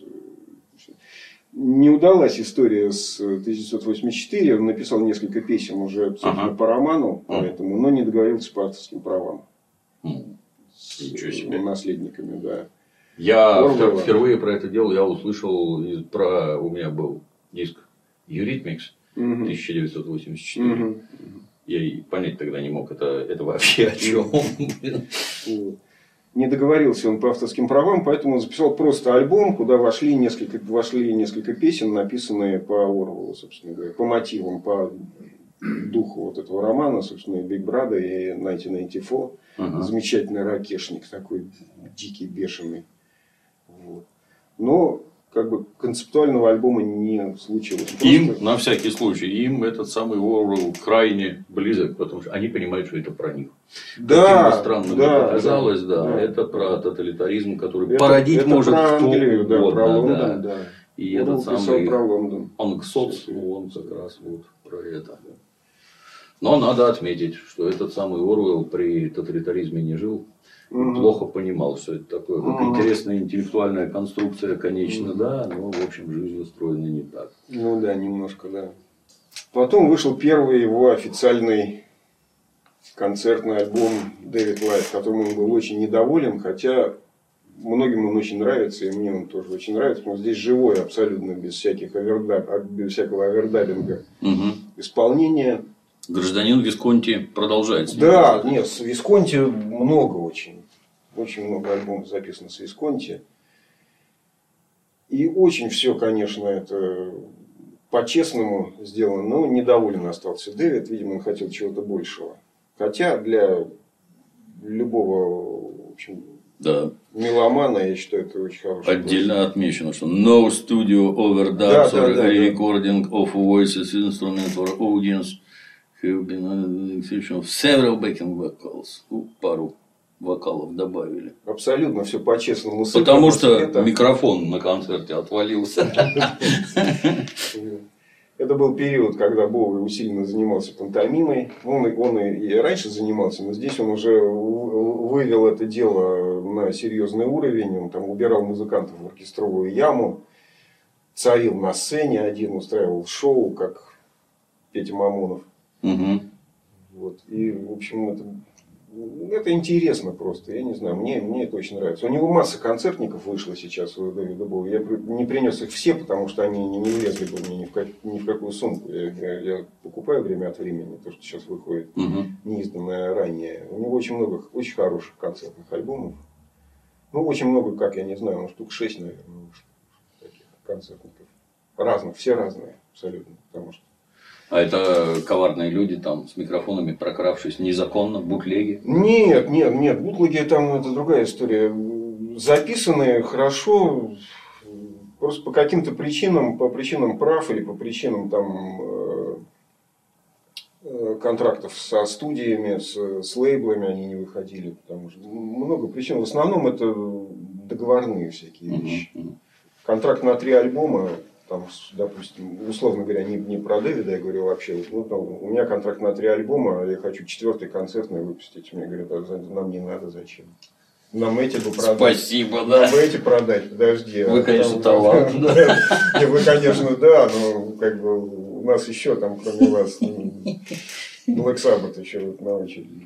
Не удалась история с 1984. Он написал несколько песен уже по роману, поэтому, но не договорился по авторским правам. Ничего себе. Наследниками, да. Я впервые про это дело я услышал, у меня был диск Eurythmics 1984. Угу. Я и понять тогда не мог, это вообще о чем. Не договорился он по авторским правам, поэтому он записал просто альбом, куда вошли несколько песен, написанные по Оруэллу, собственно говоря, по мотивам, по духу вот этого романа, собственно, и Big Brother, и 1994. Замечательный ракешник, такой дикий, бешеный. Вот. Но как бы концептуального альбома не случилось. Им, на всякий случай, им этот самый Оруэлл крайне близок, потому что они понимают, что это про них. Да, странно показалось, это про тоталитаризм, который породить может про кто Англию, угодно. Про Лондон, да. И этот самый про Лондон. Анксоц, он как раз вот про это. Но надо отметить, что этот самый Оруэлл при тоталитаризме не жил. Плохо понимал, что это такое. Как интересная интеллектуальная конструкция, конечно, да, но, в общем, жизнь устроена не так. Ну да, немножко, да. Потом вышел первый его официальный концертный альбом «Дэвид Лайв», которым он был очень недоволен, хотя многим он очень нравится, и мне он тоже очень нравится, но здесь живое абсолютно, без всякого овердабинга исполнение. Гражданин Висконти продолжает. Да, нет, с Висконти много очень. Очень много альбомов записано с Висконти. И очень все, конечно, это по-честному сделано, но недоволен остался Дэвид. Видимо, он хотел чего-то большего. Хотя для любого, в общем, меломана, я считаю, это очень хорошо. Отдельно отмечено, что no studio overdubs or recording of voices instrument or audience have been an exception of several backing vocals. Пару вокалов добавили. Абсолютно все по-честному. Потому что микрофон на концерте отвалился. Это был период, когда Боуи усиленно занимался пантомимой. Он и раньше занимался, но здесь он уже вывел это дело на серьезный уровень. Он там убирал музыкантов в оркестровую яму, царил на сцене один, устраивал шоу, как Петя Мамонов. Угу. Вот. И, в общем, это интересно просто. Я не знаю, мне это очень нравится. У него масса концертников вышло сейчас у Дэвида Боуи. Я не принес их все, потому что они не влезли бы мне ни в какую сумку. Я покупаю время от времени, то, что сейчас выходит, неизданное ранее. У него очень много очень хороших концертных альбомов. Ну, очень много, как я не знаю, штук 6, наверное, вышло таких концертников. Разных, все разные абсолютно. Потому что... А это коварные люди там с микрофонами, прокравшись незаконно, бутлеги? Нет, бутлеги там это другая история. Записанные хорошо, просто по каким-то причинам, по причинам прав или по причинам там контрактов со студиями, с лейблами они не выходили, потому что много причин. В основном это договорные всякие вещи. Контракт на 3 альбома. Там, допустим, условно говоря, не про Дэвида, я говорю вообще. Ну, там, у меня контракт на 3 альбома, я хочу 4-й концертный выпустить. Мне говорят, нам не надо, зачем? Нам эти бы продать. Спасибо, да. Нам бы эти продать, подожди. Вы, конечно, талант. Вы, конечно, да, но как бы у нас еще там, кроме вас, Black Sabbath еще вот на очереди.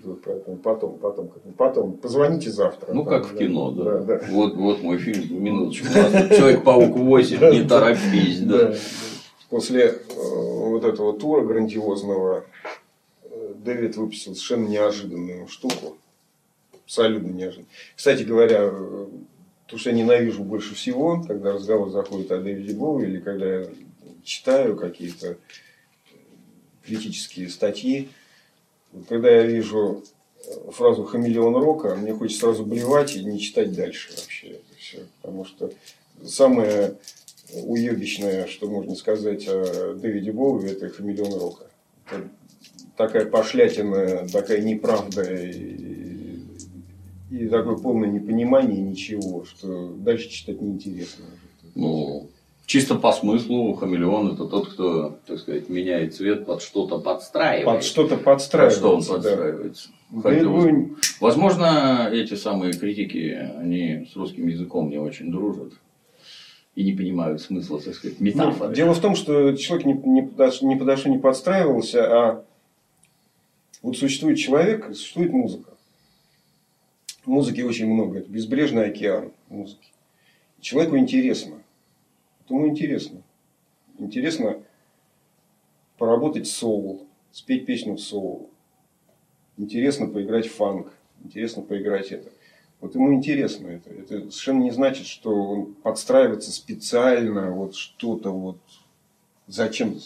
Потом. Позвоните завтра. Ну, как в кино, да. Да. Вот мой фильм, минуточку. Человек-паук 8, не торопись, да. После вот этого тура грандиозного Дэвид выпустил совершенно неожиданную штуку. Абсолютно неожиданно. Кстати говоря, то, что я ненавижу больше всего, когда разговор заходит о Дэвиде Боуи, или когда я читаю какие-то критические статьи, когда я вижу фразу «хамелеон рока», мне хочется сразу блевать и не читать дальше вообще это все. Потому что самое уебищное, что можно сказать о Дэвиде Боуи, это «хамелеон рока». Это такая пошлятина, такая неправда и такое полное непонимание ничего, что дальше читать неинтересно. Ну, чисто по смыслу хамелеон — это тот, кто, так сказать, меняет цвет, под что-то подстраивается. Под что-то подстраивается. Под что он подстраивается. Да. Возможно, эти самые критики, они с русским языком не очень дружат и не понимают смысла, так сказать, метафоры. Нет, дело в том, что человек не подошел, не подстраивался, а вот существует человек, существует музыка. Музыки очень много. Это безбрежный океан музыки. Человеку интересно. Ему интересно. Интересно поработать соул, спеть песню в соул. Интересно поиграть в фанк. Интересно поиграть это. Вот ему интересно это. Это совершенно не значит, что он подстраивается специально, вот что-то вот. Зачем?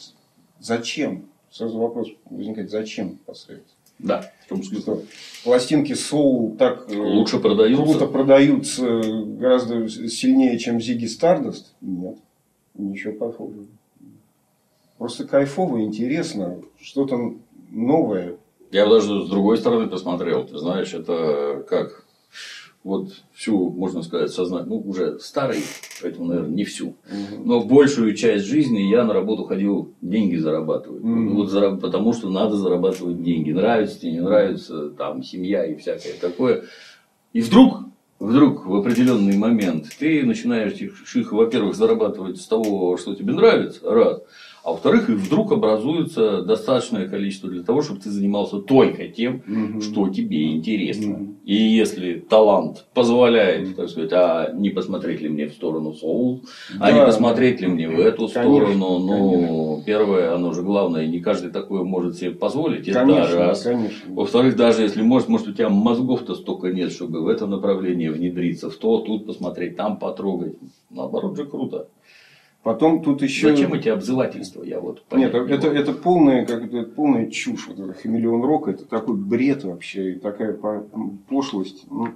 Сразу вопрос возникает, зачем подстраиваться? Да, в том смысле. Пластинки соул так лучше продаются. Круто продаются гораздо сильнее, чем Зигги Стардаст. Нет, ничего похожего. Просто кайфово, интересно, что-то новое. Я бы даже с другой стороны посмотрел. Ты знаешь, это как вот всю, можно сказать, сознание, ну, уже старый, поэтому, наверное, не всю, но большую часть жизни я на работу ходил деньги зарабатывать. Вот потому что надо зарабатывать деньги. Нравится тебе, не нравится, там, семья и всякое такое. И вдруг в определенный момент ты начинаешь их, во-первых, зарабатывать с того, что тебе нравится, раз. А во-вторых, и вдруг образуется достаточное количество для того, чтобы ты занимался только тем, что тебе интересно. И если талант позволяет, так сказать, а не посмотреть ли мне в сторону соул, а не посмотреть ли мне в эту сторону, ну, первое, оно же главное, не каждый такое может себе позволить, это раз. Во-вторых, даже если может у тебя мозгов-то столько нет, чтобы в это направление внедриться, в то, тут посмотреть, там потрогать. Наоборот же круто. Потом тут еще... Зачем эти обзывательства? Я вот Нет, это полная чушь. Вот хамелеон рока, это такой бред вообще, и такая пошлость. Ну.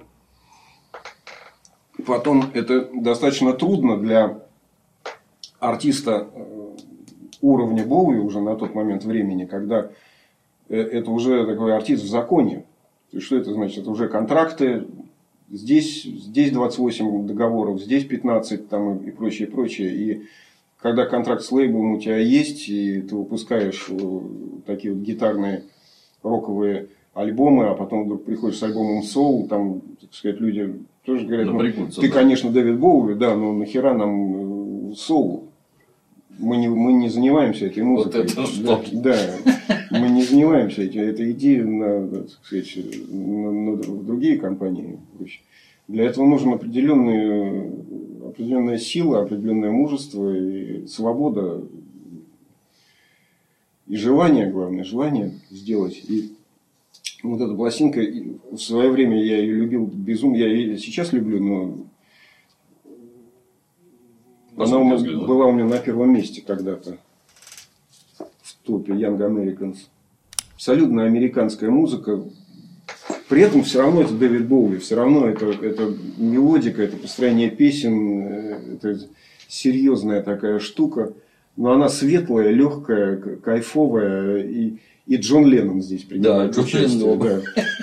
Потом это достаточно трудно для артиста уровня Боуи уже на тот момент времени, когда это уже такой артист в законе. То есть, что это значит? Это уже контракты. Здесь 28 договоров, здесь 15 там, и прочее, прочее. И когда контракт с лейблом у тебя есть, и ты выпускаешь такие вот гитарные роковые альбомы, а потом вдруг приходишь с альбомом соул, там, так сказать, люди тоже говорят, ты, конечно, Дэвид Боуи, да, но нахера нам соул? Мы не занимаемся этой музыкой. Вот это что? Да, мы не занимаемся этим. Это иди так сказать, в другие компании. Для этого нужна определенная сила, определенное мужество и свобода. И желание, главное, желание сделать. И вот эта пластинка, в свое время я ее любил безумно. Я ее сейчас люблю, но она была у меня на первом месте когда-то в топе Young Americans. Абсолютно американская музыка. При этом все равно это Дэвид Боуи. Все равно это мелодика, это построение песен. Это серьезная такая штука. Но она светлая, легкая, кайфовая. И Джон Леннон здесь принимает участие. Да.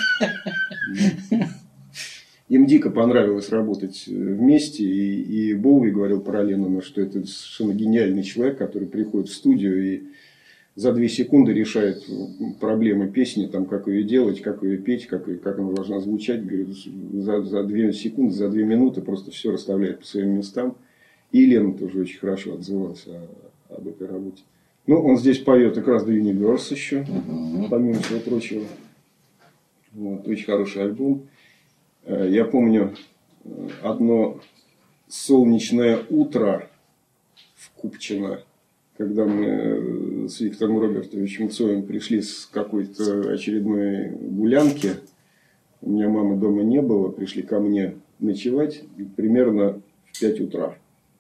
Им дико понравилось работать вместе. И Боуи говорил про Леннона, что это совершенно гениальный человек, который приходит в студию и за 2 секунды решает проблемы песни, там, как ее делать, как ее петь, как она должна звучать. Говорит, за 2 секунды, за 2 минуты просто все расставляет по своим местам. И Леннон тоже очень хорошо отзывался об этой работе. Ну, он здесь поет Across the Universe еще, помимо всего прочего. Вот, очень хороший альбом. Я помню одно солнечное утро в Купчино, когда мы с Виктором Робертовичем Цоем пришли с какой-то очередной гулянки. У меня мамы дома не было, пришли ко мне ночевать примерно в 5 утра.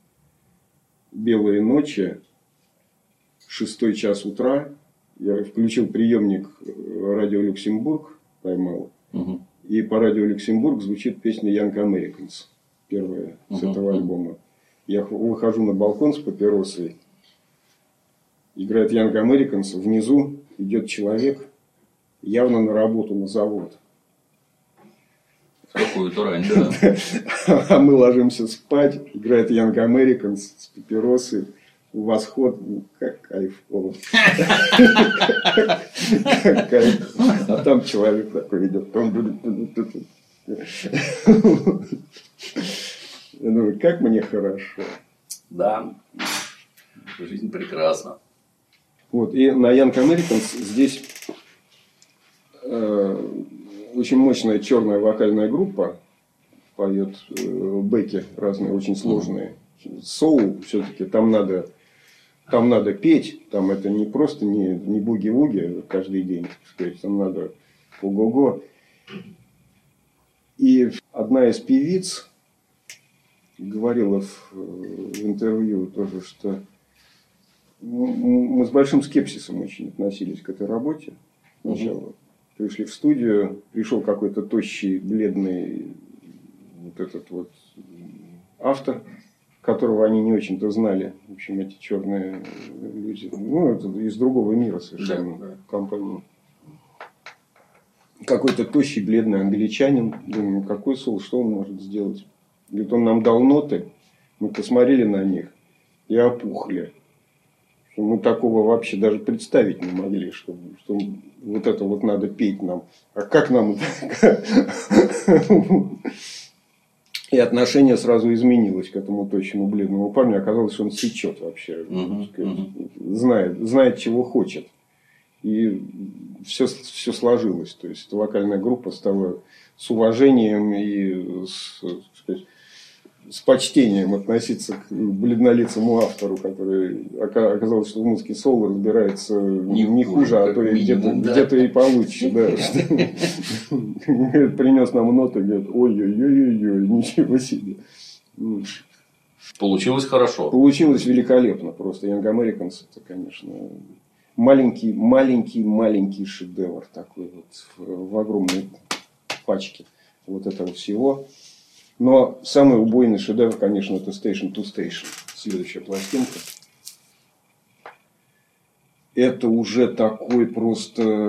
Белые ночи, 6 час утра. Я включил приемник радио Люксембург, поймал. И по радио Люксембург звучит песня Young Americans, первая с этого альбома. Я выхожу на балкон с папиросой. Играет Young Americans. Внизу идет человек, явно на работу, на завод. В какую-то рань, да. А мы ложимся спать. Играет Young Americans с папиросой. Восход, как кайфово. А там человек такой идет. Я думаю, как мне хорошо. Да, жизнь прекрасна. Вот, и на Young Americans здесь очень мощная черная вокальная группа поет бэки разные, очень сложные. Соул все-таки там надо петь, там это не просто не буги-вуги каждый день, так сказать, там надо ого-го. И одна из певиц говорила в интервью тоже, что мы с большим скепсисом очень относились к этой работе сначала. Пришли в студию, пришел какой-то тощий, бледный вот этот вот автор, которого они не очень-то знали. В общем, эти черные люди. Ну, это из другого мира совершенно компания. Какой-то тощий, бледный англичанин. Думаю, какой соул, что он может сделать? Говорит, он нам дал ноты, мы посмотрели на них и опухли. Мы такого вообще даже представить не могли, что вот это вот надо петь нам. А как нам это? И отношение сразу изменилось к этому тощему бледному парню. Оказалось, что он сечет вообще. Знает, чего хочет. И все сложилось. То есть, вокальная группа стала с уважением и с почтением относиться к бледнолицому автору, который оказалось, что в музыке соло разбирается не хуже, а то и где-то и получше. Да. Принес нам ноты, говорит, ой-ой-ой-ой, ничего себе. Получилось хорошо. Получилось великолепно. Просто Young Americans, это, конечно, маленький шедевр такой вот в огромной пачке вот этого всего. Но самый убойный шедевр, конечно, это Station to Station. Следующая пластинка. Это уже такой просто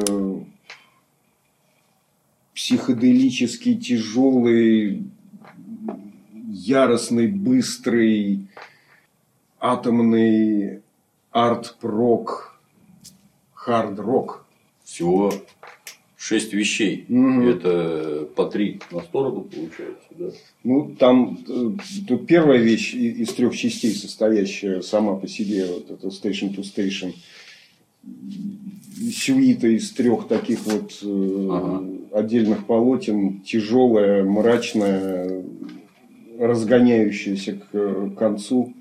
психоделический, тяжелый, яростный, быстрый, атомный арт-рок, хард-рок. Все, 6 вещей. Это по 3 на сторону получается, да? Ну, там тут первая вещь из 3 частей, состоящая сама по себе, вот это Station to Station. Сюита из 3 таких вот отдельных полотен, тяжелая, мрачная, разгоняющаяся к концу,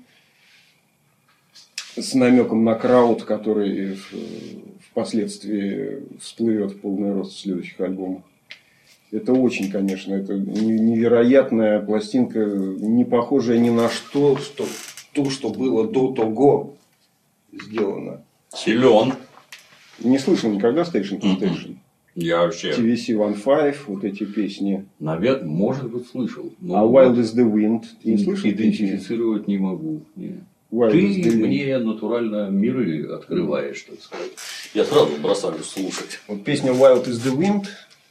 с намеком на крауд, который впоследствии всплывет в полный рост в следующих альбомах. Это очень, конечно, это невероятная пластинка, не похожая ни на что, что было до того сделано. Силен. Не слышал никогда Station to Station? Я вообще... TVC-15, вот эти песни. Наверное, может быть, слышал. А Wild is the Wind? Ты не слышал? Идентифицировать не могу. Нет. Ты мне натурально миры открываешь, так сказать. Я сразу бросаюсь слушать. Вот песня Wild is the Wind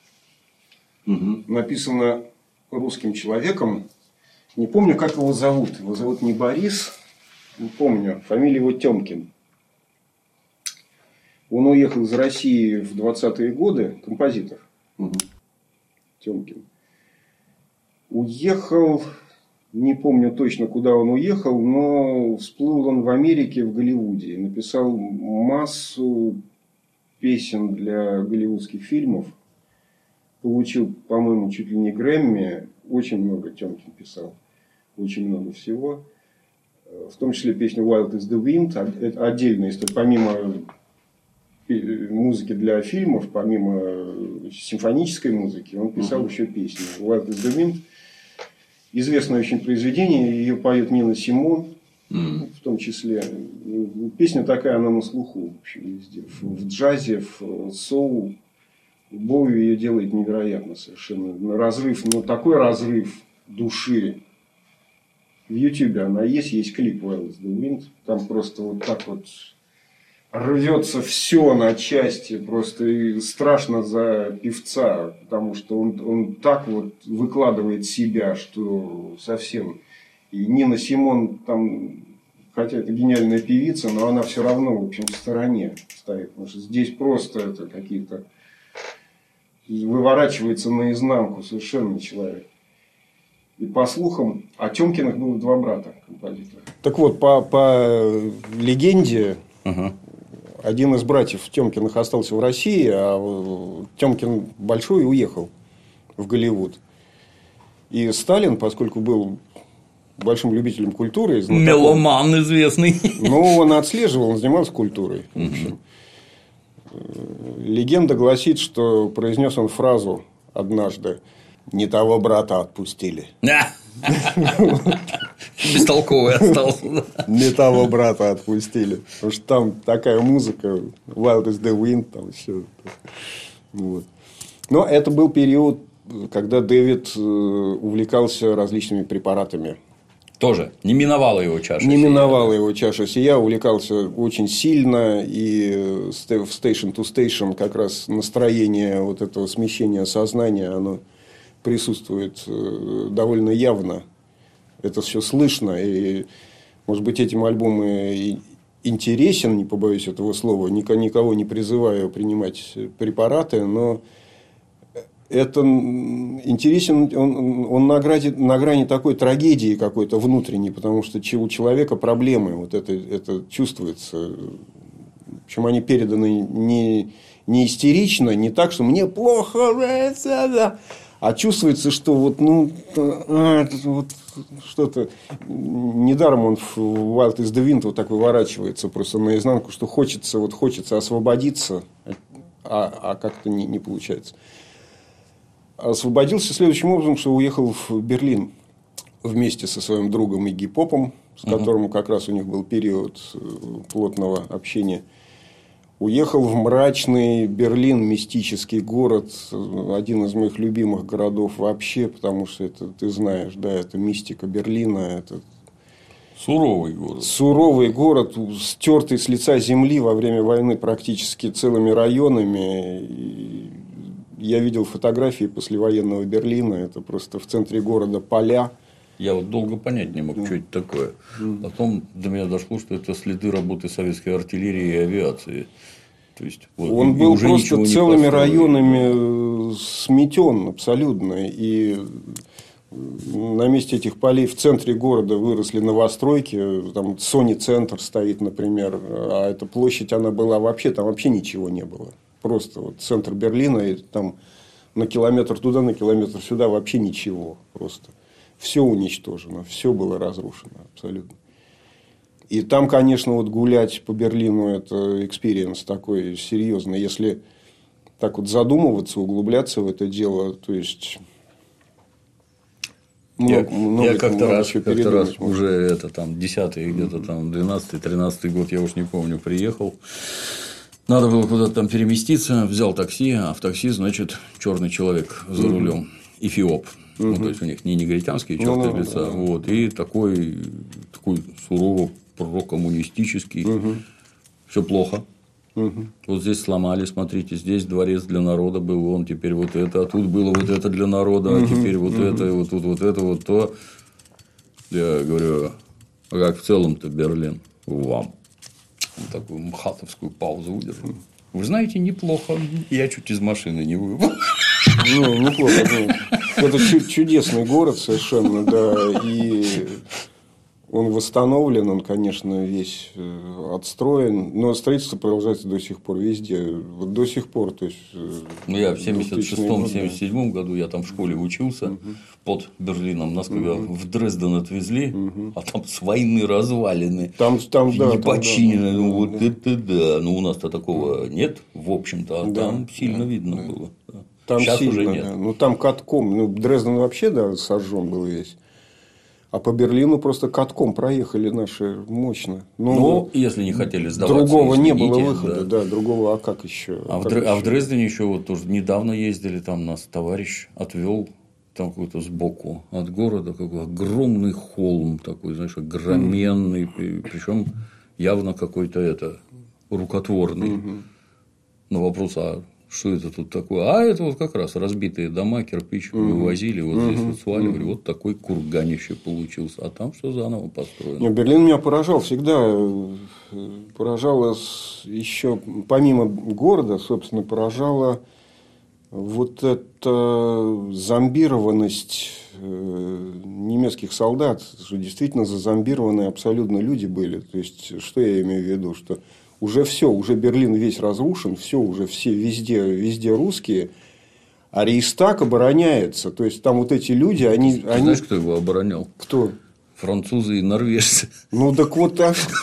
написана русским человеком. Не помню, как его зовут. Его зовут не Борис. Не помню. Фамилия его Тёмкин. Он уехал из России в 20-е годы. Композитор. Тёмкин. Уехал... Не помню точно, куда он уехал, но всплыл он в Америке, в Голливуде. Написал массу песен для голливудских фильмов. Получил, по-моему, чуть ли не Грэмми. Очень много Тёмкин писал. Очень много всего. В том числе песня Wild is the Wind. Это отдельная история. Помимо музыки для фильмов, помимо симфонической музыки, он писал еще песни. Wild is the Wind. Известное очень произведение, ее поет Нина Симон, в том числе. Песня такая, она на слуху вообще везде. В джазе, в соул. Боуи ее делает невероятно совершенно. Разрыв, но такой разрыв души. В Ютубе она есть клип Wild is the Wind. Там просто вот так вот рвется все на части, просто и страшно за певца, потому что он так вот выкладывает себя, что совсем. И Нина Симон там, хотя это гениальная певица, но она все равно, в общем, в стороне стоит, потому что здесь просто это какие-то выворачивается наизнанку совершенно человек. И по слухам, о Тёмкиных было 2 брата композитора. Так вот, по легенде. Один из братьев Тёмкиных остался в России, а Тёмкин большой уехал в Голливуд. И Сталин, поскольку был большим любителем культуры... Меломан известный. Ну, он отслеживал, он занимался культурой. В общем. Легенда гласит, что произнес он фразу однажды: «Не того брата отпустили». Бестолковый остался. Не того брата отпустили. Потому что там такая музыка. Wild is the Wind. Там все. Вот. Но это был период, когда Дэвид увлекался различными препаратами. Тоже не миновала его чаша. Не миновала его чаша сия. Увлекался очень сильно. И в Station to Station как раз настроение вот этого смещения сознания, оно присутствует довольно явно. Это все слышно. И, может быть, этим альбом и интересен, не побоюсь этого слова. Никого не призываю принимать препараты, но это интересен, он на грани такой трагедии какой-то внутренней, потому что у человека проблемы, вот это чувствуется. Причем они переданы не истерично, не так, что мне плохо, а чувствуется, что вот что-то. Недаром он в Wild is the Wind вот так выворачивается просто наизнанку, что хочется освободиться, а как-то не получается. Освободился следующим образом, что уехал в Берлин вместе со своим другом Игги Попом, с которым как раз у них был период плотного общения. Уехал в мрачный Берлин, мистический город, один из моих любимых городов вообще, потому что это, ты знаешь, да, это мистика Берлина, это суровый город. Суровый город, стертый с лица земли во время войны практически целыми районами. И я видел фотографии послевоенного Берлина, это просто в центре города поля. Я вот долго понять не мог, что это такое. Потом до меня дошло, что это следы работы советской артиллерии и авиации. То есть, он был просто целыми районами сметен абсолютно. И на месте этих полей в центре города выросли новостройки. Там Sony-центр стоит, например. А эта площадь, она была вообще... Там вообще ничего не было. Просто вот центр Берлина. И там на километр туда, на километр сюда вообще ничего. Просто все уничтожено. Все было разрушено абсолютно. И там, конечно, вот гулять по Берлину – это экспириенс такой серьезный. Если так вот задумываться, углубляться в это дело, то есть... Я как-то раз уже это там 10-й, где-то там 12-й, 13-й год, я уж не помню, приехал. Надо было куда-то там переместиться, взял такси, а в такси, значит, черный человек за рулем, эфиоп. Ну, то есть у них не негритянские черты лица, вот, и такой сурово прокоммунистический. Все плохо. Вот здесь сломали, смотрите, здесь дворец для народа был, он теперь вот это, а тут было вот это для народа, а теперь вот это, и вот тут вот это, вот то. Я говорю, а как в целом-то Берлин? Вам. Он такую мхатовскую паузу выдержал. Вы знаете, неплохо. Я чуть из машины не выпал. Неплохо. Это чудесный город совершенно, да. И он восстановлен, он, конечно, весь отстроен, но строительство продолжается до сих пор везде. Вот до сих пор, то есть... я в 76-77 году, я там в школе учился, под Берлином. Нас когда в Дрезден отвезли, а там с войны развалины. Там не починены. Ну, вот это да. Ну, у нас-то такого нет, в общем-то, а там сильно видно было. Там сейчас сильно, уже нет. Да. Ну, там катком. Ну, Дрезден вообще, да, сожжен был весь. А по Берлину просто катком проехали наши мощно. Ну, если не хотели сдаваться. Другого не было выхода, да, другого, а как еще? А в Дрездене еще вот тоже недавно ездили, там нас товарищ отвел там какой-то сбоку от города, какой огромный холм такой, знаешь, огроменный, причем явно какой-то рукотворный. На вопрос, а что это тут такое? А это вот как раз разбитые дома, кирпич вывозили, вот здесь вот сваливали, вот такой курганище получился, а там все заново построено. Берлин меня поражал всегда, поражало еще помимо города, собственно, поражала вот эта зомбированность немецких солдат, что действительно зазомбированные абсолютно люди были. То есть, что я имею в виду, что уже все, уже Берлин весь разрушен, все везде русские, а Рейхстаг обороняется. То есть, там вот эти люди, они... Знаешь, кто его оборонял? Кто? Французы и норвежцы. Ну, так вот,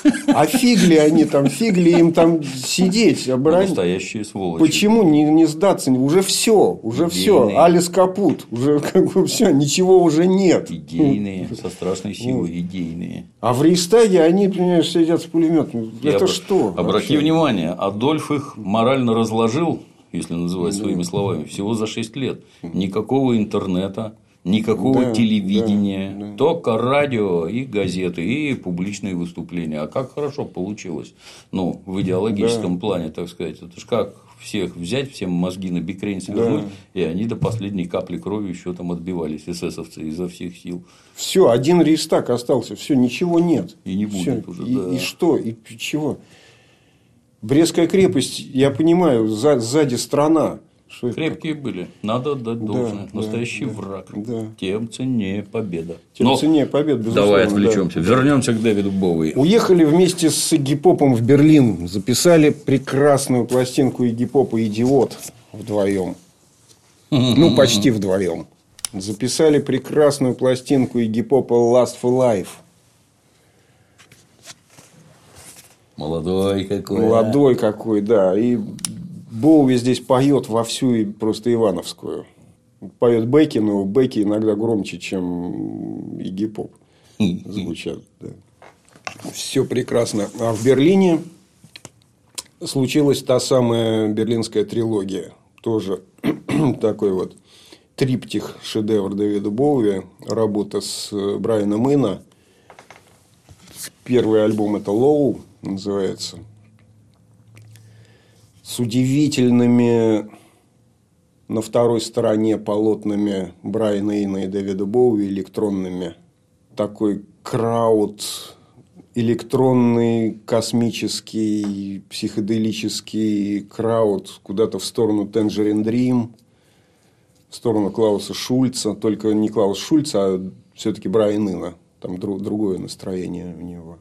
фиг ли они там, фиг ли им там сидеть, оборонять? Настоящие сволочи. Почему не сдаться? Уже все. Алис капут. Уже как бы все, ничего уже нет. Идейные, со страшной силой идейные. А в Рейхстаге они, понимаешь, сидят с пулеметом. Это что? Обрати внимание, Адольф их морально разложил, если называть своими словами, всего за 6 лет. Никакого интернета. Никакого телевидения, только радио и газеты, и публичные выступления. А как хорошо получилось. Ну, в идеологическом плане, так сказать. Это ж как всех взять, всем мозги на бикрень свернуть, и они до последней капли крови еще там отбивались, эсэсовцы, изо всех сил. Все, один Рейхстаг остался, все, ничего нет. И не будет уже. И что? И чего? Брестская крепость, я понимаю, сзади страна. Крепкие были, надо отдать должное. Настоящий враг. Тем ценнее победа. Ценнее победа, безусловно. Давай отвлечемся. Вернемся к Дэвиду Боуи. Уехали вместе с Игги Попом в Берлин. Записали прекрасную пластинку Игги Попа «Идиот» вдвоем. Ну, почти вдвоем. Записали прекрасную пластинку Игги Попа «Last for Life». Молодой какой. Молодой какой, да. И Боуи здесь поет вовсю и просто ивановскую. Поет бэки, но бэки иногда громче, чем Игги Поп звучат. Да. Все прекрасно. А в Берлине случилась та самая берлинская трилогия. Тоже такой вот триптих, шедевр Дэвида Боуи. Работа с Брайаном Ино. Первый альбом это «Low» называется. С удивительными на второй стороне полотнами Брайана Ино и Дэвида Боуи электронными. Такой крауд электронный, космический, психоделический крауд куда-то в сторону Tangerine Dream, в сторону Клауса Шульца. Только не Клаус Шульц, а все-таки Брайан Ино. Там другое настроение у него.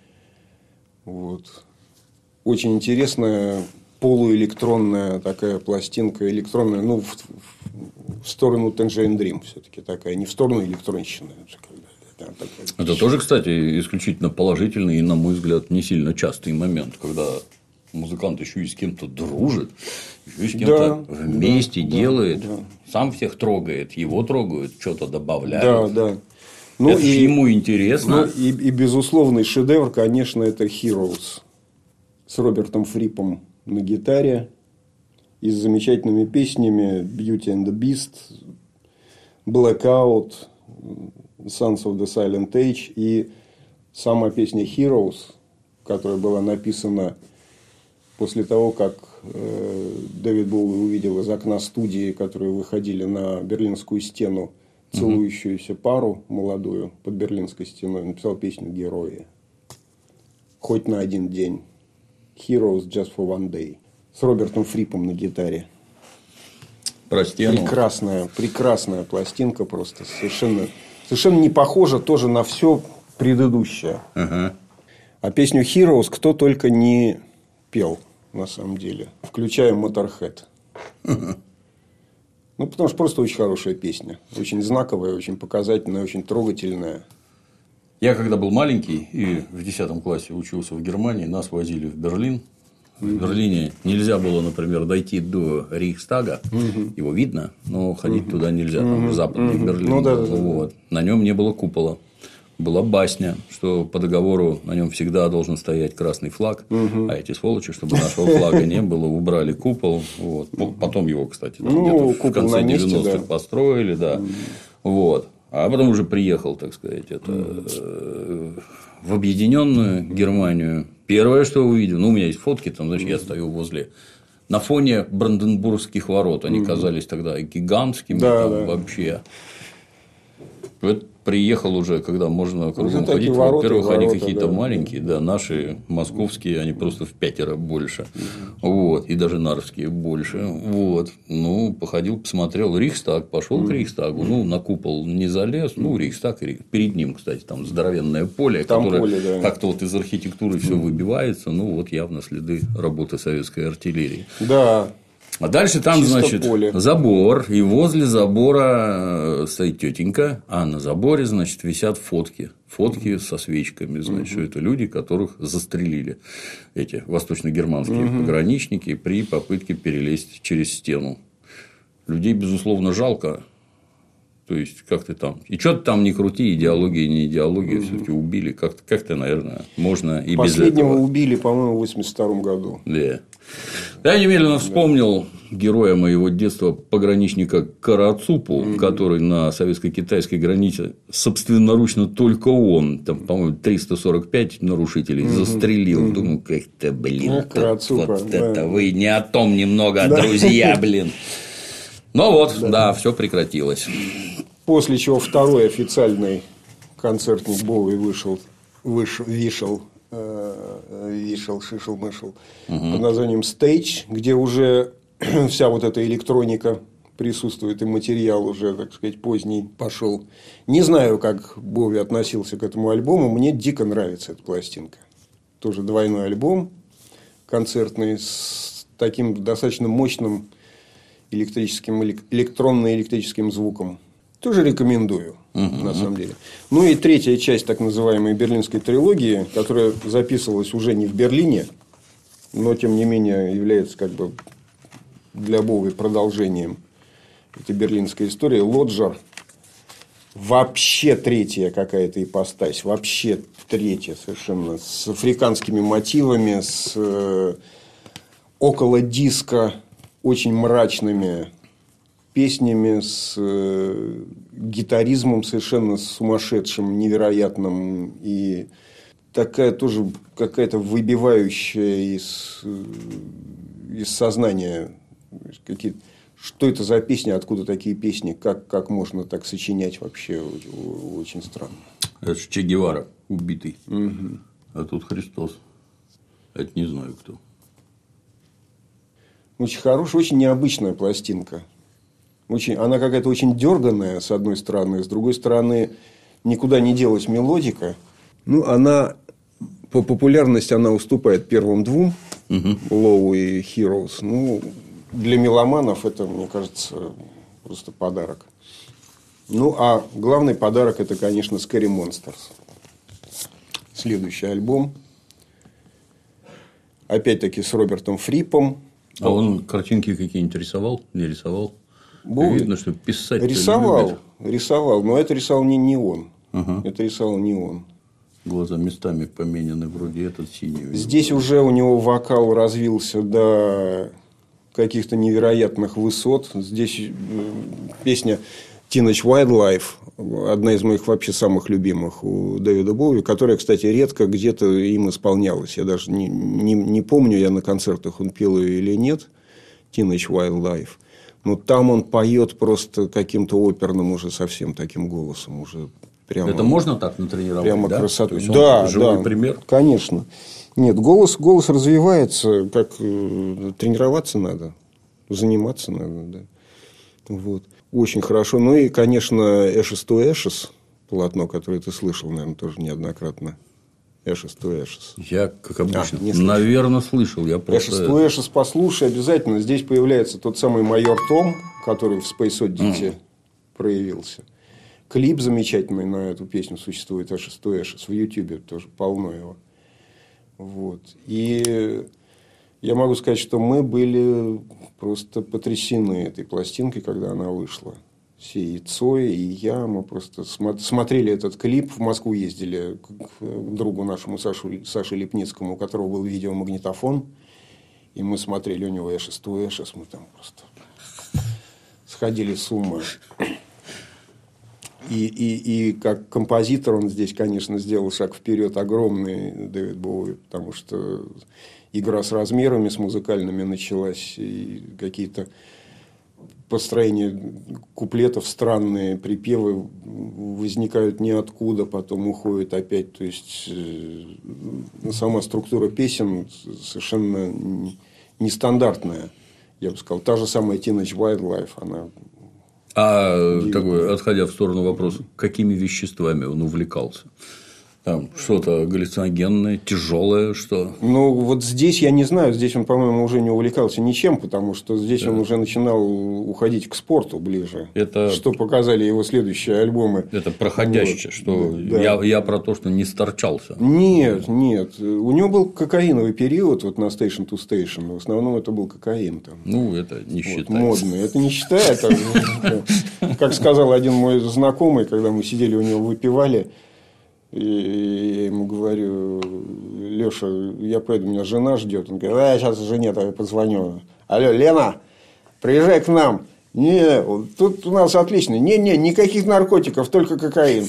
Вот. Очень интересная полуэлектронная такая пластинка. Электронная, ну, в сторону Tangerine Dream все-таки такая. Не в сторону электронщины. Это тоже, кстати, исключительно положительный и, на мой взгляд, не сильно частый момент, когда музыкант еще и с кем-то дружит, еще и с кем-то вместе делает, сам всех трогает, его трогают, что-то добавляют. Да. Ну, это ему интересно. Ну, и безусловный шедевр, конечно, это Heroes с Робертом Фрипом на гитаре и с замечательными песнями Beauty and the Beast, Blackout, Sons of the Silent Age и сама песня Heroes, которая была написана после того, как Дэвид Боуи увидел из окна студии, которые выходили на Берлинскую стену, целующуюся пару молодую под Берлинской стеной, написал песню «Герои». Хоть на один день. Heroes just for one day. С Робертом Фрипом на гитаре. Про стену. Прекрасная пластинка просто. Совершенно не похожа тоже на все предыдущее. А песню Heroes кто только не пел, на самом деле. Включая Motorhead. Ну, потому что просто очень хорошая песня. Очень знаковая, очень показательная, очень трогательная. Я когда был маленький и в 10 классе учился в Германии, нас возили в Берлин. В Берлине нельзя было, например, дойти до Рейхстага. Его видно, но ходить туда нельзя. Там в западный Берлин. Ну, да. Вот. На нем не было купола. Была басня, что по договору на нем всегда должен стоять красный флаг, а эти сволочи, чтобы нашего флага не было, убрали купол. Вот. Потом его, кстати, где-то в конце 90-х построили. Да. Вот. А потом уже приехал, так сказать, в объединенную Германию. Первое, что увидел, ну, у меня есть фотки, там, значит, я стою возле. На фоне Бранденбургских ворот. Они казались тогда гигантскими, вообще. Вот приехал уже, когда можно кругом ходить. Во-первых, они какие-то маленькие, наши московские, они просто в 5 больше. Вот. И даже нарвские больше. Вот. Ну, походил, посмотрел. Рейхстаг, пошел к Рейхстагу. Ну, на купол не залез. Ну, Рейхстаг, перед ним, кстати, там здоровенное поле, которое как-то вот из архитектуры все выбивается. Ну, вот явно следы работы советской артиллерии. Да. А дальше там, чисто значит, поле. Забор, и возле забора стоит тетенька, а на заборе, значит, висят фотки со свечками, значит, что это люди, которых застрелили эти восточно-германские пограничники при попытке перелезть через стену. Людей, безусловно, жалко. То есть, как ты там. И что ты там не крути, идеология, не идеология, все-таки убили. Как-то, наверное, можно и без этого. Последнего убили, по-моему, в 1982 году. Да. Я немедленно вспомнил героя моего детства, пограничника Карацупу, который на советско-китайской границе собственноручно только он, там, по-моему, 345 нарушителей застрелил. Думаю, как-то, блин, это вы не о том немного, друзья, блин. Ну вот, все прекратилось. После чего второй официальный концертник Боуи вышел шишел-мышел под названием Stage, где уже вся вот эта электроника присутствует, и материал уже, так сказать, поздний пошел. Не знаю, как Боуи относился к этому альбому. Мне дико нравится эта пластинка. Тоже двойной альбом концертный с таким достаточно мощным электронно-электрическим звуком. Тоже рекомендую, на самом деле. Ну и третья часть так называемой берлинской трилогии, которая записывалась уже не в Берлине, но тем не менее является как бы для Боуи продолжением этой берлинской истории. Лоджер. Вообще третья какая-то ипостась. Вообще третья совершенно. С африканскими мотивами, с около диска, очень мрачными песнями, с гитаризмом совершенно сумасшедшим, невероятным. И такая тоже какая-то выбивающая из сознания. Что это за песни, откуда такие песни, как можно так сочинять вообще, очень странно. Это же Че Гевара убитый. А тут Христос. Это не знаю кто. Очень хорошая, очень необычная пластинка. Она какая-то очень дерганная, с одной стороны. С другой стороны, никуда не делась мелодика. Она по популярности она уступает первым двум. Low и Heroes. Для меломанов это, мне кажется, просто подарок. А главный подарок это, конечно, Scary Monsters. Следующий альбом. Опять-таки с Робертом Фрипом. А он картинки какие-нибудь рисовал? Не рисовал? Видно, что писать рисовал, но это рисовал не он. Это рисовал не он. Глаза местами поменены, вроде этот синий. Здесь уже у него вокал развился до каких-то невероятных высот. Здесь песня Teenage Wildlife, одна из моих вообще самых любимых у Дэвида Боуи, которая, кстати, редко где-то им исполнялась. Я даже не помню, я на концертах он пел ее или нет. Teenage Wildlife. Но там он поет просто каким-то оперным уже совсем таким голосом. Уже прямо, это можно так натренировать? Прямо да? красоту. Да, живой пример. Конечно. Нет, голос развивается, как тренироваться надо, заниматься надо. Да. Вот. Очень хорошо. И, конечно, Ashes to Ashes, полотно, которое ты слышал, наверное, тоже неоднократно. Ashes to Ashes. Я, как обычно, наверное, слышал. Я просто... Ashes to Ashes послушай обязательно. Здесь появляется тот самый майор Том, который в Space Oddity проявился. Клип замечательный на эту песню существует, Ashes to Ashes. В Ютубе тоже полно его. Вот. И я могу сказать, что мы были просто потрясены этой пластинкой, когда она вышла. Все, и Цой, и я, мы просто смотрели этот клип. В Москву ездили к другу нашему Саше Лепницкому, у которого был видеомагнитофон. И мы смотрели у него Ashes to Ashes. Мы там просто сходили с ума. И как композитор он здесь, конечно, сделал шаг вперед огромный, Дэвид Боуи, потому что игра с размерами, с музыкальными началась, и какие-то построения куплетов странные, припевы возникают ниоткуда, потом уходят опять. То есть сама структура песен совершенно нестандартная, я бы сказал. Та же самая Teenage Wildlife, она... такой, отходя в сторону вопроса, какими веществами он увлекался? Там что-то галлюциногенное, тяжелое, что? Вот здесь я не знаю. Здесь он, по-моему, уже не увлекался ничем, потому что здесь он уже начинал уходить к спорту ближе. Что показали его следующие альбомы. Это проходящее, что я про то, что не сторчался. Нет. У него был кокаиновый период на Station to Station. В основном это был кокаин. Там. Это не считается. Модный. Это не считается. Как сказал один мой знакомый, когда мы сидели у него, выпивали. И я ему говорю: Леша, я поеду, меня жена ждет. Он говорит: я сейчас жене позвоню. Алло, Лена, приезжай к нам. Не, тут у нас отлично. Не, никаких наркотиков, только кокаин.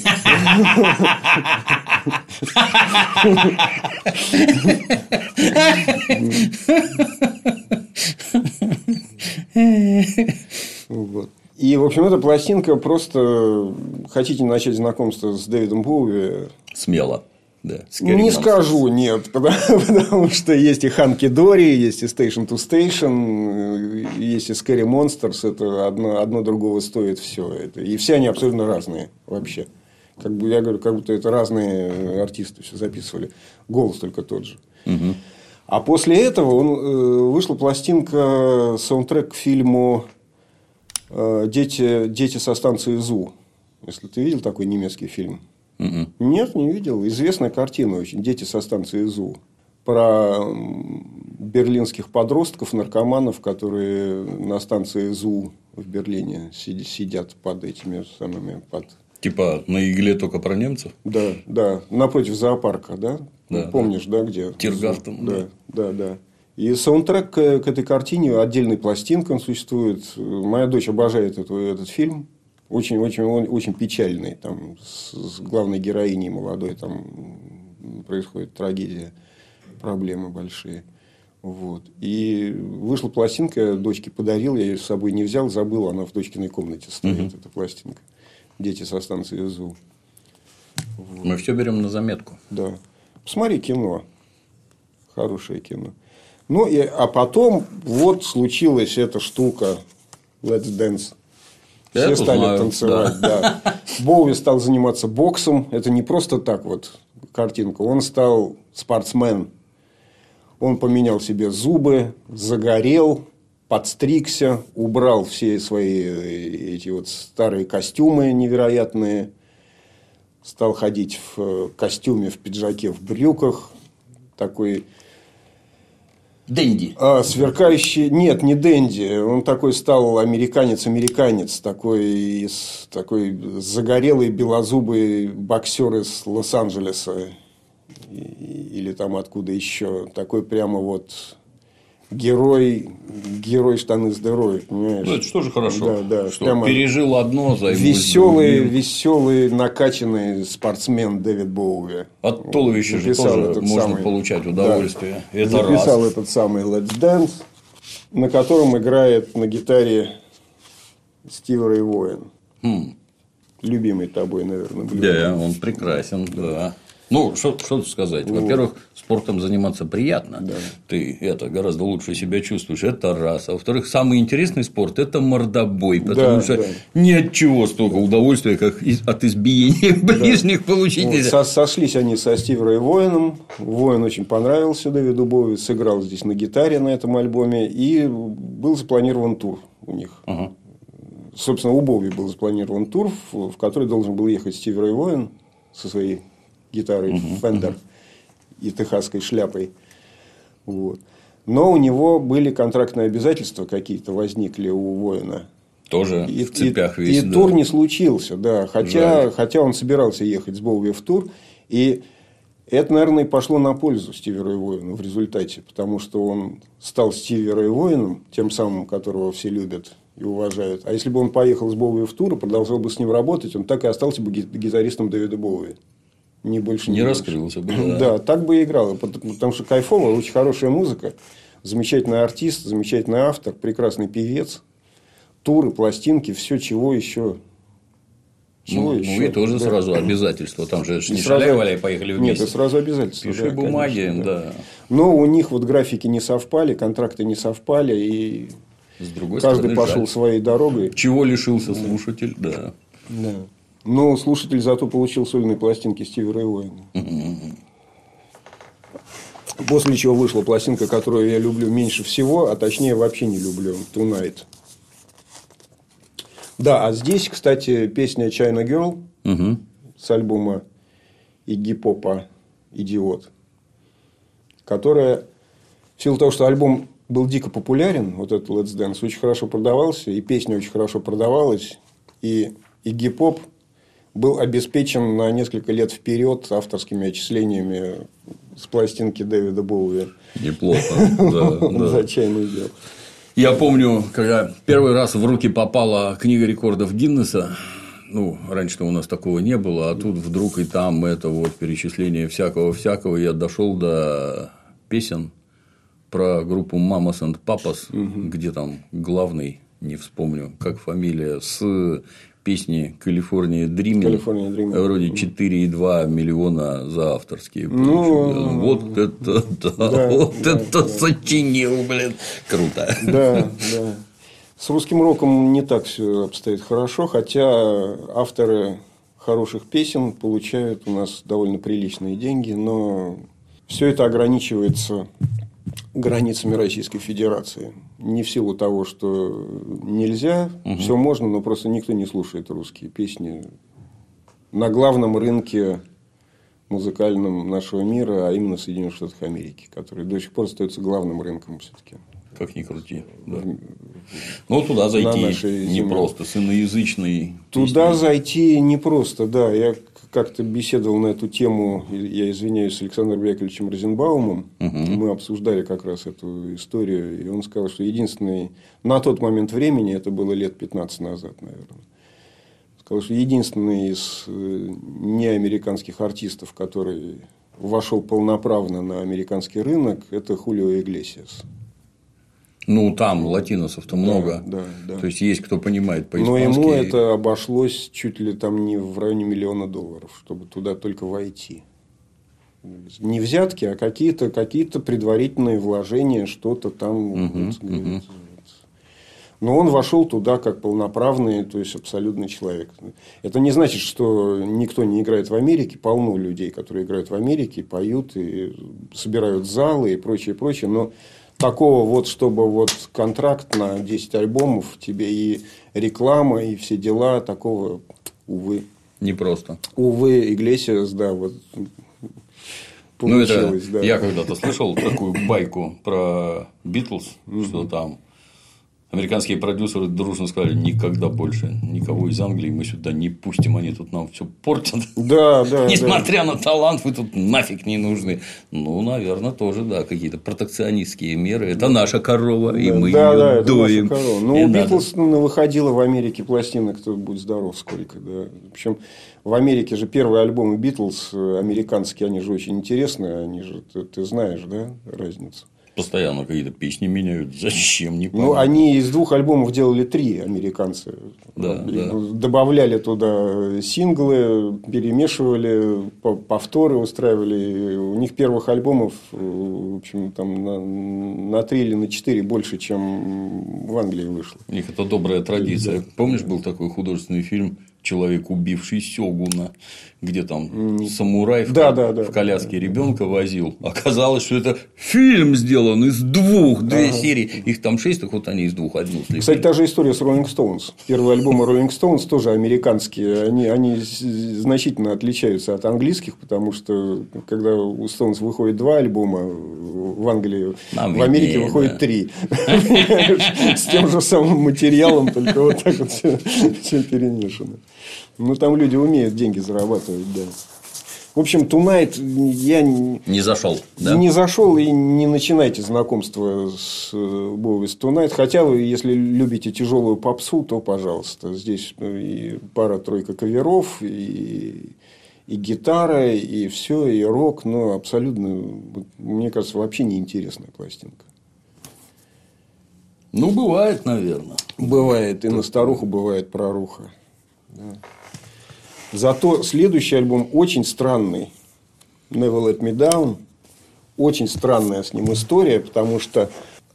И, в общем, эта пластинка просто... Хотите начать знакомство с Дэвидом Боуи? Смело. Да, не скажу, нет. Потому что есть и Ханки Дори, есть и Station to Station, есть и Scary Monsters. Это одно другого стоит все. И все они абсолютно разные вообще. Я говорю, как будто это разные артисты все записывали. Голос только тот же. Угу. А после этого вышла пластинка, саундтрек к фильму «Дети со станции ЗУ». Если ты видел такой немецкий фильм? Нет, не видел. Известная картина очень. «Дети со станции ЗУ». Про берлинских подростков, наркоманов, которые на станции ЗУ в Берлине сидят под этими самыми... Типа на игле только про немцев? Да. Напротив зоопарка, да? Помнишь, да, где? Тиргартен. Да. И саундтрек к этой картине, отдельной пластинкой он существует. Моя дочь обожает этот фильм. Очень печальный. Там с главной героиней молодой там происходит трагедия, проблемы большие. Вот. И вышла пластинка, я дочке подарил, я ее с собой не взял, забыл, она в дочкиной комнате стоит, эта пластинка. «Дети со станции ЗУ». Вот. Мы все берем на заметку. Да. Посмотри кино. Хорошее кино. Ну, а потом вот случилась эта штука Let's Dance. Все Я стали знаю, танцевать. Да. Боуи стал заниматься боксом. Это не просто так вот картинка. Он стал спортсмен. Он поменял себе зубы, загорел, подстригся, убрал все свои эти вот старые костюмы невероятные. Стал ходить в костюме, в пиджаке, в брюках. Такой... Дэнди. Сверкающий... Нет, не Дэнди. Он такой стал американец. Такой загорелый, белозубый боксер из Лос-Анджелеса. Или там откуда еще. Такой прямо вот... Герой штаны с дырой, понимаешь? Ну, это что же хорошо. Да, что прямо пережил одно, веселый, накачанный спортсмен Дэвид Боуи. От туловища же тоже можно получать удовольствие. Да. Это записал раз. этот самый Let's Dance, на котором играет на гитаре Стив Рэй Воин. Любимый тобой, наверное, блюз. Да, он прекрасен, да. Ну, что тут сказать? Во-первых, спортом заниматься приятно. Да. Ты гораздо лучше себя чувствуешь. Это раз. А во-вторых, самый интересный спорт – это мордобой. Потому что ни от чего столько удовольствия, как от избиения ближних получить нельзя. Сошлись они со Стив Рэй Воином. Воин очень понравился Дэвиду Боуи. Сыграл здесь на гитаре на этом альбоме. И был запланирован тур у них. Собственно, у Боуи был запланирован тур, в который должен был ехать Стив Рэй Воин со своей гитарой Фендер и техасской шляпой. Вот. Но у него были контрактные обязательства какие-то возникли у Воина. Тоже в цепях весь. И тур не случился, да. Хотя он собирался ехать с Боуи в тур. И это, наверное, пошло на пользу Стиви Рэй Воину в результате. Потому что он стал Стиви Рэй Воином, тем самым, которого все любят и уважают. А если бы он поехал с Боуи в тур и продолжал бы с ним работать, он так и остался бы гитаристом Дэвида Боуи. Не больше, не раскрылся бы. Да, так бы и играл. Потому что кайфово, очень хорошая музыка. Замечательный артист, замечательный автор, прекрасный певец. Туры, пластинки, все, чего еще. И тоже сразу обязательства. Там же не шаляй-валяй, поехали вместе. Нет, это сразу обязательства. Пиши бумаги, конечно, да. Но у них вот графики не совпали, контракты не совпали. И с другой каждый стороны, пошел своей дорогой. Чего лишился слушатель, да. Но слушатель зато получил сольные пластинки Стиви Рэй Воина. После чего вышла пластинка, которую я люблю меньше всего, а точнее вообще не люблю. Tonight. Да, а здесь, кстати, песня China Girl с альбома Игги Попа «Идиот», которая в силу того, что альбом был дико популярен, вот этот Let's Dance, очень хорошо продавался, и песня очень хорошо продавалась, и Игги Поп был обеспечен на несколько лет вперед авторскими отчислениями с пластинки Дэвида Боуи. Неплохо, да. За China Girl. Я помню, когда первый раз в руки попала книга рекордов Гиннесса, раньше-то у нас такого не было, а тут вдруг и там это вот перечисление всякого-всякого, я дошел до песен про группу Mamas and Papas, где там главный, не вспомню, как фамилия, с песни California Dreaming, вроде 4,2 миллиона за авторские. Вот это да, это сочинил, блин. Круто. Да. С русским роком не так все обстоит хорошо, хотя авторы хороших песен получают у нас довольно приличные деньги, но все это ограничивается границами Российской Федерации. Не в силу того, что нельзя, все можно, но просто никто не слушает русские песни на главном рынке музыкальном нашего мира, а именно Соединенных Штатах Америки, который до сих пор остается главным рынком все-таки. Как ни крути. Да. Туда зайти непросто, с иноязычной. Туда зайти непросто, да. Я как-то беседовал на эту тему, я извиняюсь, с Александром Яковлевичем Розенбаумом. Мы обсуждали как раз эту историю. И он сказал, что единственный на тот момент времени, это было лет 15 назад, наверное, сказал, что единственный из неамериканских артистов, который вошел полноправно на американский рынок, это Хулио Иглесиас. Там латиносов-то много. Да. То есть, есть кто понимает по-испански. Но ему это обошлось чуть ли там не в районе $1 миллиона, чтобы туда только войти. Не взятки, а какие-то предварительные вложения, что-то там. Но он вошел туда как полноправный, то есть абсолютный человек. Это не значит, что никто не играет в Америке. Полно людей, которые играют в Америке, поют и собирают залы и прочее, прочее. Но такого вот, чтобы вот контракт на 10 альбомов, тебе и реклама, и все дела, такого, увы. Непросто. Увы, Иглесиас, да, вот получилось. Ну, это я когда-то слышал такую байку про Битлз, что там американские продюсеры дружно сказали: никогда больше никого из Англии мы сюда не пустим, они тут нам все портят. Да. Несмотря на талант, вы тут нафиг не нужны. Ну, наверное, тоже, да, какие-то протекционистские меры. Это наша корова, и мы ее доим. Ну, у Битлз выходило в Америке пластинок, кто будет здоров сколько. Да. Причем в Америке же первые альбомы Битлз американские, они же очень интересные. Они же, ты знаешь, да, разницу? Постоянно какие-то песни меняют. Зачем? Не понятно. Ну, они из 2 альбомов делали 3, американцы. Да. Добавляли туда синглы, перемешивали, повторы устраивали. У них первых альбомов, в общем, там на 3 или на 4 больше, чем в Англии вышло. У них это добрая традиция. Да. Помнишь, был такой художественный фильм «Человек, убивший сёгуна», где там самурай в коляске ребенка возил. Оказалось, что это фильм сделан из 2 серий. Их там 6, так вот они из 2 одну слепили. Кстати, та же история с Rolling Stones. Первые альбомы Rolling Stones тоже американские. Они значительно отличаются от английских, потому что когда у Stones выходит 2 альбома в Англии, в Америке выходит 3. С тем же самым материалом, только вот так вот все перемешано. Ну, там люди умеют деньги зарабатывать, да. В общем, Tonight я не зашел. Да? Не зашел, и не начинайте знакомство с Боуи с Tonight. Хотя вы, если любите тяжелую попсу, то пожалуйста. Здесь и пара-тройка каверов, и гитара, и все, и рок. Но абсолютно, мне кажется, вообще неинтересная пластинка. Ну, бывает, наверное. Бывает. И на старуху бывает проруха. Да. Зато следующий альбом очень странный. Never Let Me Down. Очень странная с ним история, потому что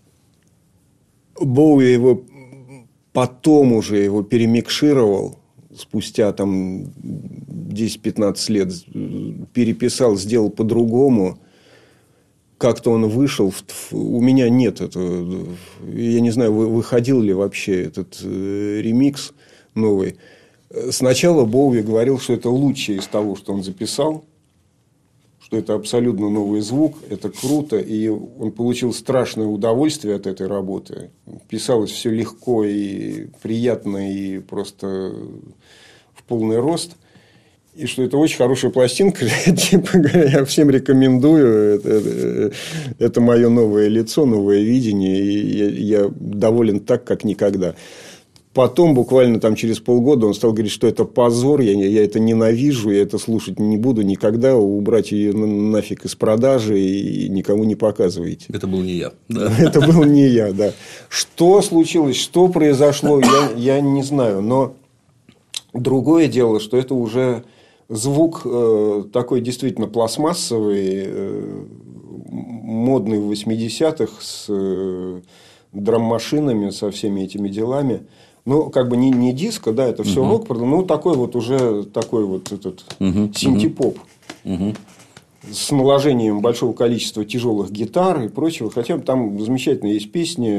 Боуи его потом уже его перемикшировал. Спустя там 10-15 лет переписал, сделал по-другому. Как-то он вышел. У меня нет этого. Я не знаю, выходил ли вообще этот ремикс новый. Сначала Боуи говорил, что это лучшее из того, что он записал, что это абсолютно новый звук, это круто, и он получил страшное удовольствие от этой работы. Писалось все легко и приятно, и просто в полный рост. И что это очень хорошая пластинка, типа, я всем рекомендую, это мое новое лицо, новое видение, и я доволен так, как никогда. Потом, буквально там через полгода, он стал говорить, что это позор, я это ненавижу, я это слушать не буду никогда, убрать ее нафиг из продажи и никому не показывайте. Это был не я. Да. Это был не я, да. Что случилось, что произошло, я не знаю. Но другое дело, что это уже звук такой действительно пластмассовый, модный в 80-х, с драм-машинами, со всеми этими делами. Ну, как бы не диско, да, это все рок, но такой вот уже такой вот этот синти-поп. С наложением большого количества тяжелых гитар и прочего. Хотя там замечательно есть песни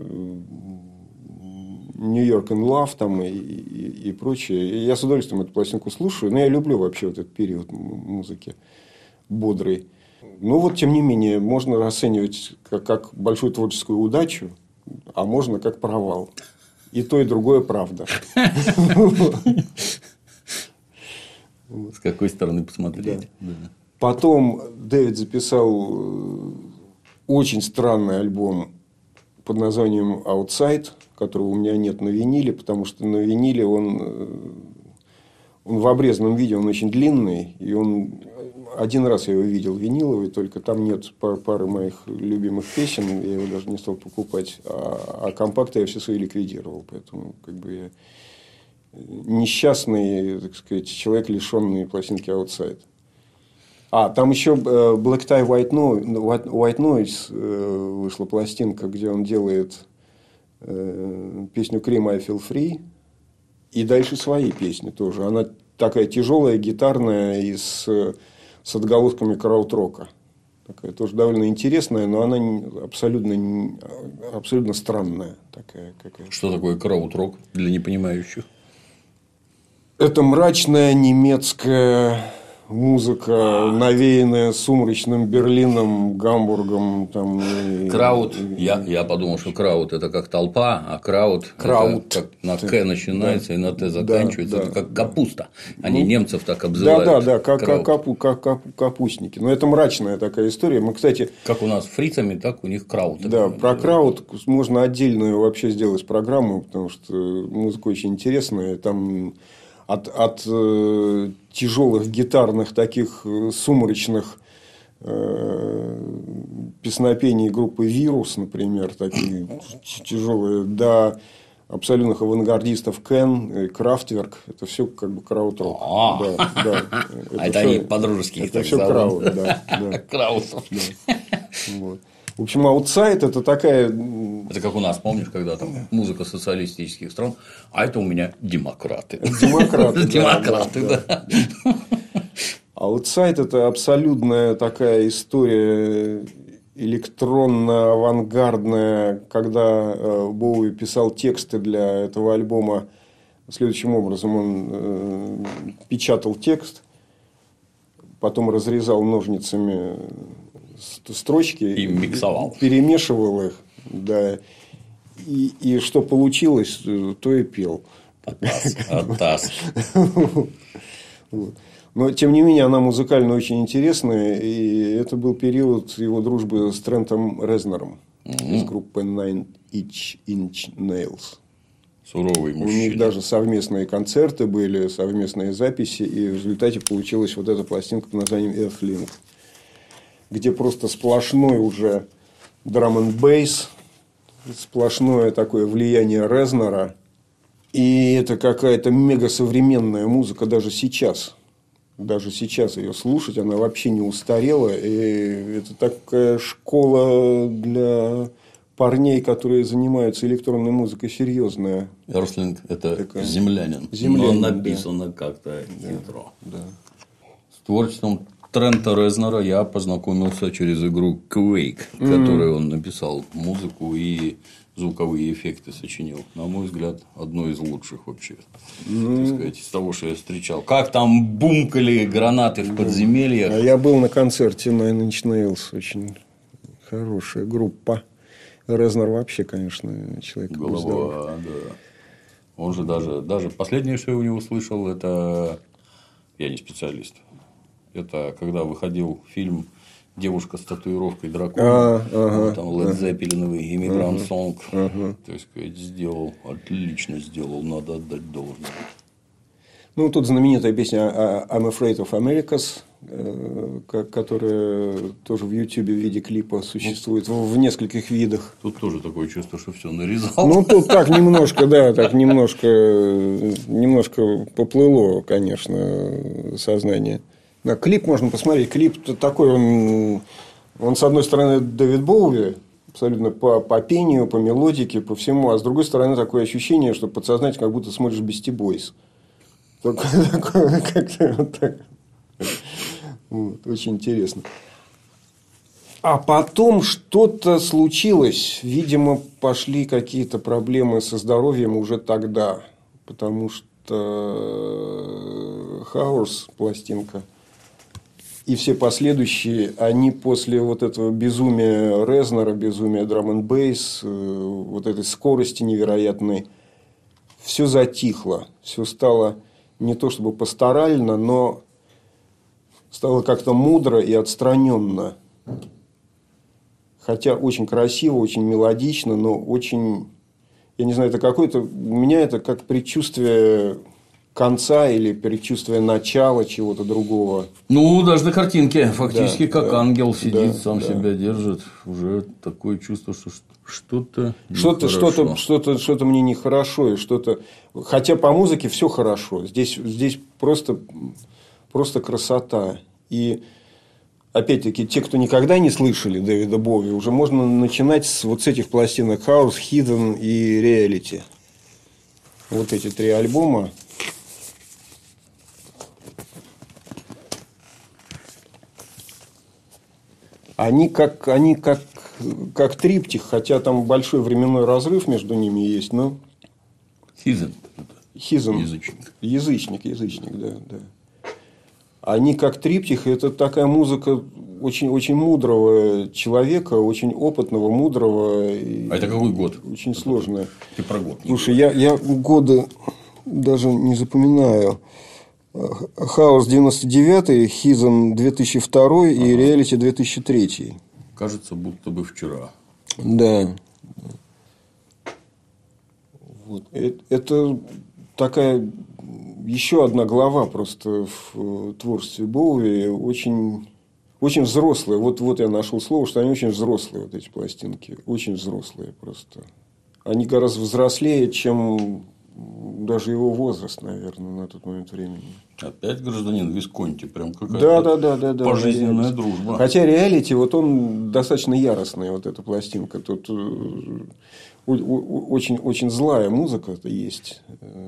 New York in Love там и прочее. И я с удовольствием эту пластинку слушаю. Но я люблю вообще вот этот период музыки бодрый. Но вот, тем не менее, можно расценивать как большую творческую удачу, а можно как провал. И то, и другое правда. С какой стороны посмотреть. Потом Дэвид записал очень странный альбом под названием Outside, которого у меня нет на виниле, потому что на виниле он в обрезанном виде, он очень длинный, и он один раз я его видел виниловый, только там нет пары моих любимых песен, я его даже не стал покупать, а компакты я все свои ликвидировал, поэтому как бы я несчастный, так сказать, человек, лишенный пластинки Outside. Там еще Black Tie White Noise вышла пластинка, где он делает песню Cream I Feel Free. И дальше свои песни тоже. Она такая тяжелая, гитарная и с отголосками краудрока. Такая тоже довольно интересная, но она абсолютно странная. Такая какая-то. Что такое крауд-рок для непонимающих? Это мрачная немецкая музыка, навеянная сумрачным Берлином, Гамбургом. Крауд. Я подумал, что крауд – это как толпа, а крауд – это как на К начинается и на Т заканчивается. Это как капуста. Они немцев так обзывают. Да, как капустники. Но это мрачная такая история. Мы, кстати… Как у нас фрицами, так у них крауд. Да, про крауд можно отдельную вообще сделать программу, потому что музыка очень интересная. Там от тяжелых гитарных таких сумрачных песнопений группы «Вирус», например, такие тяжелые, до абсолютных авангардистов Кен, Крафтверк. Это все как бы крауд-рок. Это они по-дружески. Это все крауд, да. Краусов. В общем, аутсайд – это такая… Это как у нас, помнишь, когда там музыка социалистических стран, а это у меня демократы. Демократы, да. Аутсайд – это абсолютная такая история электронно-авангардная, когда Боуи писал тексты для этого альбома следующим образом. Он печатал текст, потом разрезал ножницами строчки и миксовал, перемешивал их, да, и что получилось, то и пел. Оттас. Но тем не менее она музыкально очень интересная, и это был период его дружбы с Трентом Резнором из группы Nine Inch Nails. Суровый мужчина. У них даже совместные концерты были, совместные записи, и в результате получилась вот эта пластинка под названием Earthlink, где просто сплошной уже драм-н-бейс, сплошное такое влияние Резнора. И это какая-то мегасовременная музыка даже сейчас. Даже сейчас ее слушать, она вообще не устарела. И это такая школа для парней, которые занимаются электронной музыкой, серьезная. Earthlink – это такая... землянин. Но написано как-то хитро. Да. С творчеством Трента Резнора я познакомился через игру Quake, в которой он написал музыку и звуковые эффекты сочинил. На мой взгляд, одно из лучших вообще. Так сказать, из того, что я встречал. Как там бумкали гранаты в подземельях. А я был на концерте Nine Inch Nails. Очень хорошая группа. Резнор вообще, конечно, человек голова, да. Он же даже последнее, что я у него слышал, это я не специалист. Это когда выходил фильм «Девушка с татуировкой дракона», там Led Zeppelin-овый «Иммигрант Сонг», так сказать, отлично сделал, надо отдать должное. Ну, тут знаменитая песня «I'm Afraid of Americas», которая тоже в YouTube в виде клипа существует в нескольких видах. Тут тоже такое чувство, что все нарезал. Ну, тут так немножко, да, так немножко поплыло, конечно, сознание. Да, клип можно посмотреть. Клип такой, он с одной стороны Дэвид Боуи, абсолютно по пению, по мелодике, по всему, а с другой стороны такое ощущение, что подсознательно как будто смотришь Beastie Boys. Как-то вот так. Вот, очень интересно. А потом что-то случилось. Видимо, пошли какие-то проблемы со здоровьем уже тогда. Потому что Hours, пластинка, и все последующие, они после вот этого безумия Резнора, безумия драм-н-бейс, вот этой скорости невероятной, все затихло. Все стало не то чтобы пасторально, но стало как-то мудро и отстраненно. Хотя очень красиво, очень мелодично, но очень... Я не знаю, это какое-то... У меня это как предчувствие конца или предчувствие начала чего-то другого. Ну, даже на картинке фактически как ангел сидит, сам себя держит. Уже такое чувство, что что-то мне нехорошо. И что-то... Хотя по музыке все хорошо. Здесь просто красота. И опять-таки, те, кто никогда не слышали Дэвида Боуи, уже можно начинать с этих пластинок House, Hidden и Reality. Вот эти 3 альбома. Они как триптих, хотя там большой временной разрыв между ними есть, но... Hidden. Язычник, да. Они как триптих, это такая музыка очень, очень мудрого человека, очень опытного, мудрого. А это какой год? Очень сложная. Ты про год. Слушай, я годы даже не запоминаю. Хаус 99-й, Хизен 2002 и Реалити 2003. Кажется, будто бы вчера. Да. Вот. Это такая еще одна глава просто в творчестве Боуи. Очень, очень взрослые. Вот я нашел слово, что они очень взрослые, вот эти пластинки. Очень взрослые просто. Они гораздо взрослее, чем даже его возраст, наверное, на тот момент времени. Опять гражданин Висконти, прям какая-то да, пожизненная дружба. Хотя Реалити, он достаточно яростный, вот эта пластинка. Тут очень, очень злая музыка-то есть.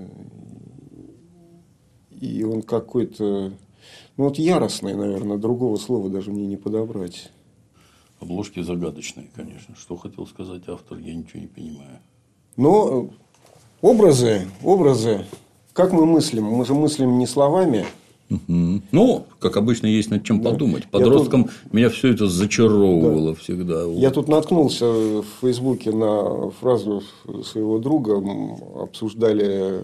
И он какой-то... яростный, наверное, другого слова даже мне не подобрать. Обложки загадочные, конечно. Что хотел сказать автор, я ничего не понимаю. Но образы. Как мы мыслим? Мы же мыслим не словами. Ну, как обычно, есть над чем подумать. Подросткам меня все это зачаровывало всегда. Я тут наткнулся в Фейсбуке на фразу своего друга. Обсуждали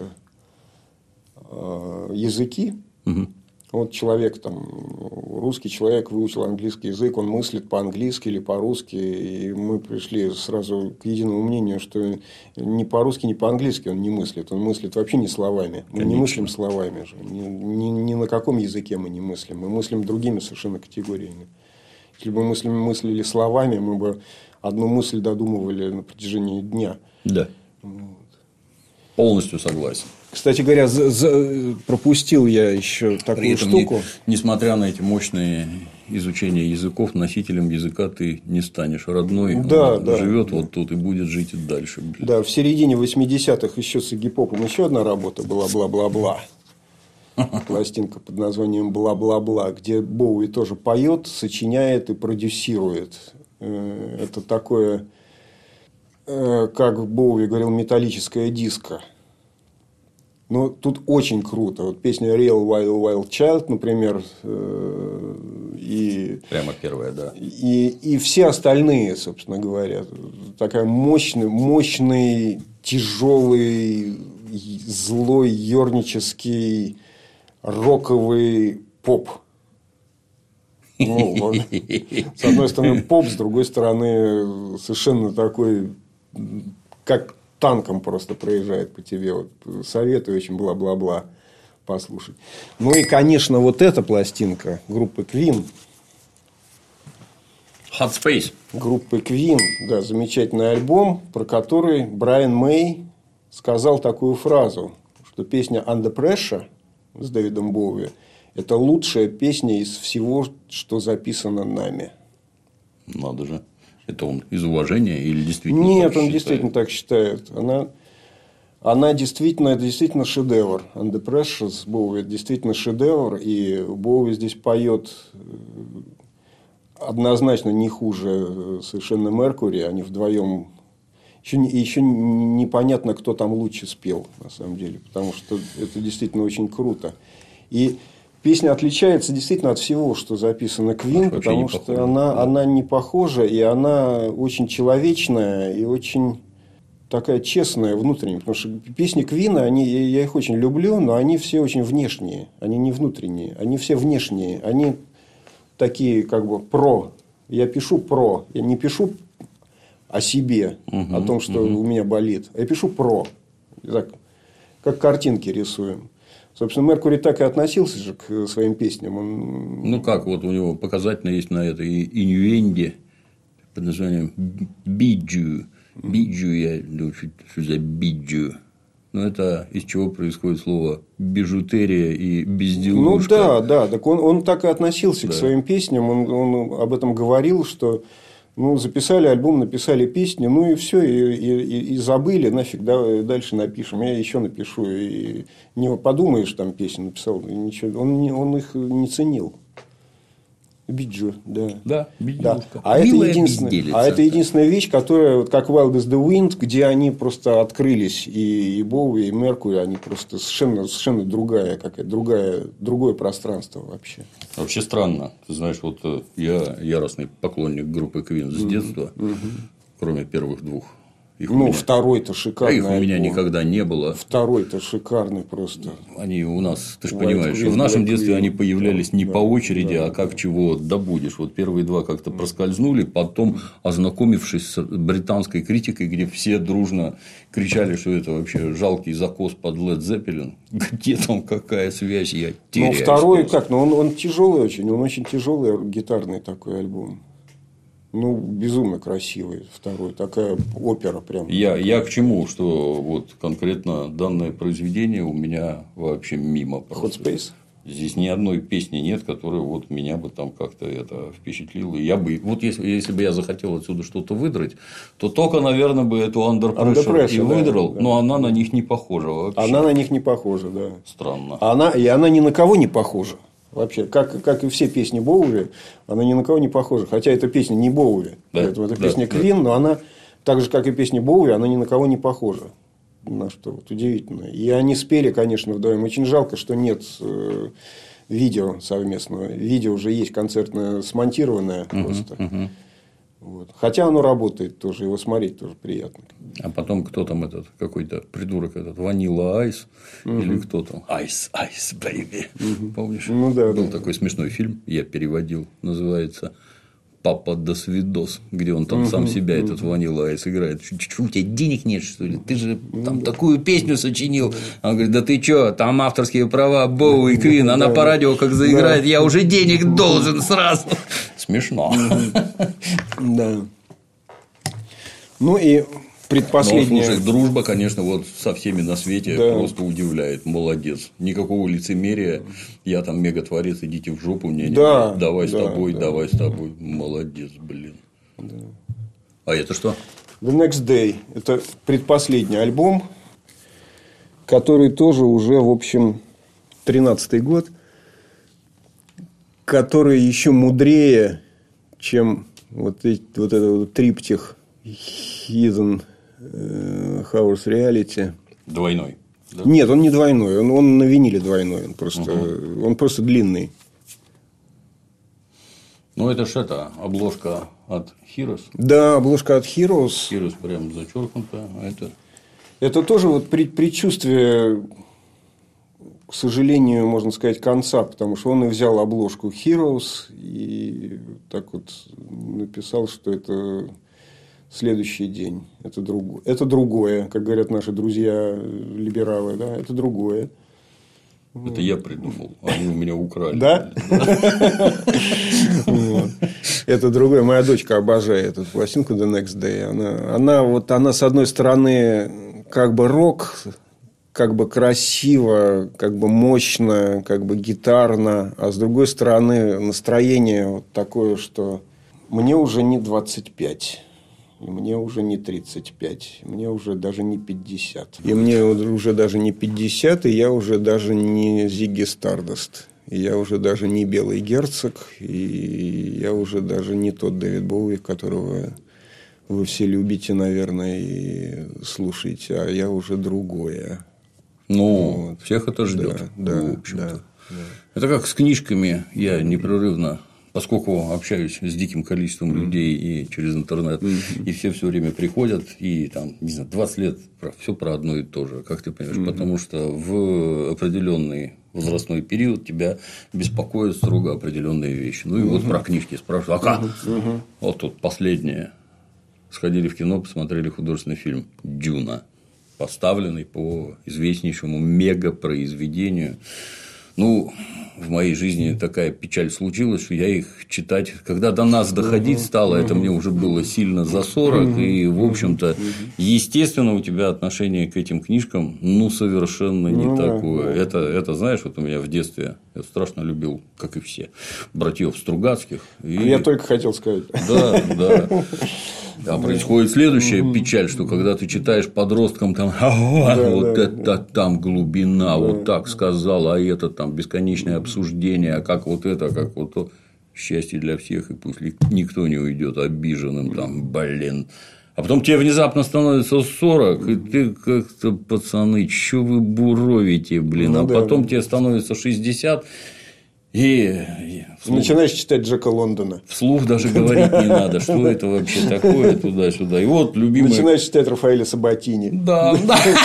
языки. Вот человек, русский человек выучил английский язык, он мыслит по-английски или по-русски. И мы пришли сразу к единому мнению, что ни по-русски, ни по-английски он не мыслит. Он мыслит вообще не словами. Мы не мыслим словами же. Ни на каком языке мы не мыслим. Мы мыслим другими совершенно категориями. Если бы мы мыслили словами, мы бы одну мысль додумывали на протяжении дня. Да. Полностью согласен. Кстати говоря, пропустил я еще такую штуку. Несмотря на эти мощные изучения языков, носителем языка ты не станешь. Родной живет вот тут и будет жить и дальше. Да, в середине 80-х еще с Игги Попом еще одна работа была «Бла-бла-бла». Пластинка под названием «Бла-бла-бла», где Боуи тоже поет, сочиняет и продюсирует. Это такое, как Боуи говорил, металлическое диско. Но тут очень круто. Вот песня Real Wild Wild Child, например, и... Прямо первая, да. И все остальные, собственно говоря. Такая мощный, тяжелый, злой, ёрнический, роковый поп. С одной стороны поп, с другой стороны совершенно такой, как танком просто проезжает по тебе. Вот, советую очень бла-бла-бла послушать. Ну и, конечно, вот эта пластинка группы Queen. Hot Space. Группы Queen, да, замечательный альбом, про который Брайан Мэй сказал такую фразу, что песня Under Pressure с Дэвидом Боуи – это лучшая песня из всего, что записано нами. Надо же. Это он из уважения или действительно? Нет, он действительно так считает. Она действительно, это действительно шедевр. Under Pressure с Боуи – это действительно шедевр. И Боуи здесь поет однозначно не хуже совершенно Меркури. Они вдвоем. Еще непонятно, кто там лучше спел, на самом деле. Потому что это действительно очень круто. И песня отличается действительно от всего, что записано Queen, потому что она не похожа, и она очень человечная, и очень такая честная внутренняя. Потому что песни Queen, я их очень люблю, но они все очень внешние. Они не внутренние. Они все внешние. Они такие как бы про. Я пишу про. Я не пишу о себе, о том, что у меня болит. Я пишу про. Так, как картинки рисуем. Собственно, Меркури так и относился же к своим песням. Ну, как вот у него показательно есть на этой иньюэнде под названием «Биджу». «Биджу», я думаю, что за «биджу». но это из чего происходит слово бижутерия и безделушка. Ну да, так он так и относился к своим песням, он об этом говорил, что записали альбом, написали песни, и все, и забыли, нафиг, дальше напишем, я еще напишу, и не подумаешь, там песню написал, и ничего, он их не ценил. Биджу, да. Да, безделушка. А это единственная вещь, которая, вот как Wild is the Wind, где они просто открылись, и Боуи, и Меркури, они просто совершенно другое пространство вообще. Вообще странно. Ты знаешь, вот я яростный поклонник группы Queen с детства, кроме первых двух. Второй-то шикарный. Их у меня никогда не было. Второй-то шикарный просто. Они у нас, ты же понимаешь, в нашем детстве они появлялись не по очереди, а как чего добудешь. Вот первые два как-то проскользнули, потом, ознакомившись с британской критикой, где все дружно кричали, что это вообще жалкий закос под Led Zeppelin. Где там какая связь, я теряюсь. Второй как? Он тяжелый очень, он очень тяжелый гитарный такой альбом. Безумно красивый второй. Такая опера прям. Я к чему? Что вот конкретно данное произведение у меня вообще мимо. Hot Space? Здесь ни одной песни нет, которая вот меня бы там как-то это впечатлила. И я бы, вот если бы я захотел отсюда что-то выдрать, то только, наверное, бы эту Under Pressure и выдрал, но она на них не похожа вообще. Она на них не похожа, да. Странно. Она ни на кого не похожа. Вообще, как и все песни Боуи, она ни на кого не похожа. Хотя эта песня не Боуи. Это песня Queen, но она, так же, как и песня Боуи, она ни на кого не похожа. На что вот удивительно. И они спели, конечно, вдвоем. Очень жалко, что нет видео совместного. Видео уже есть концертное, смонтированное просто. Вот. Хотя оно работает тоже, его смотреть тоже приятно. А потом кто там этот, какой-то придурок этот, Ванила Айс, или кто там? Айс, бэйби. Помнишь? Был такой смешной фильм, я переводил, называется «Папа до свидос», где он там сам себя, этот Ванила Айс, играет. Чё, у тебя денег нет, что ли? Ты же там такую песню сочинил. Он говорит, да ты чё, там авторские права Боуи и Квин, она по радио как заиграет, я уже денег должен сразу. Смешно. Да. И предпоследняя. Но, слушай, дружба, конечно, вот со всеми на свете просто удивляет. Молодец. Никакого лицемерия. Я там мегатворец, идите в жопу. Давай с тобой. Молодец, блин. Да. А это что? The Next Day. Это предпоследний альбом, который тоже уже, в общем, 13-й год, который еще мудрее, чем вот этот триптих Hidden House Reality. Двойной. Да? Нет, он не двойной. Он на виниле двойной. Он просто длинный. Это ж обложка от Heroes. Да, обложка от Heroes. Heroes прям зачеркнута. Это тоже вот предчувствие, к сожалению, можно сказать, конца, потому что он и взял обложку Heroes и так вот написал, что это следующий день, это другое, как говорят наши друзья либералы, да, это другое. Это я придумал, они у меня украли. Да? Это другое. Моя дочка обожает эту пластинку The Next Day. Она с одной стороны как бы рок, как бы красиво, как бы мощно, как бы гитарно, а с другой стороны настроение вот такое, что мне уже не 25. И мне уже не 35, мне уже даже не 50. И мне уже даже не 50, и я уже даже не Зигги Стардаст. И я уже даже не Белый Герцог, и я уже даже не тот Дэвид Боуи, которого вы все любите, наверное, и слушаете, а я уже другое. Всех это ждет. Да. Это как с книжками. Я непрерывно, поскольку общаюсь с диким количеством людей и через интернет, и все время приходят, и там, не знаю, 20 лет все про одно и то же, как ты понимаешь, потому что в определенный возрастной период тебя беспокоят строго определенные вещи. И вот про книжки спрашивают, а как? Вот тут последнее. Сходили в кино, посмотрели художественный фильм «Дюна», поставленный по известнейшему мегапроизведению Ну, в моей жизни такая печаль случилась, что я их читать, когда до нас доходить стало, это мне уже было сильно за 40, и, в общем-то, естественно, у тебя отношение к этим книжкам, ну, совершенно не такое. Это, знаешь, вот у меня в детстве, я страшно любил, как и все, братьев Стругацких. И... Я только хотел сказать. Да, да. А происходит следующая печаль, что когда ты читаешь подросткам, там, вот это там глубина, вот так сказал, а это там бесконечное обсуждение, а как вот это, как вот то. Счастье для всех, и пусть никто не уйдет обиженным, там, блин. А потом тебе внезапно становится 40, и ты как-то, пацаны, что вы буровите, блин, а потом тебе становится 60. Начинаешь читать Джека Лондона. Вслух даже говорить не надо, что это вообще такое, туда-сюда. И вот любимая... Начинаешь читать Рафаэля Сабатини. Да.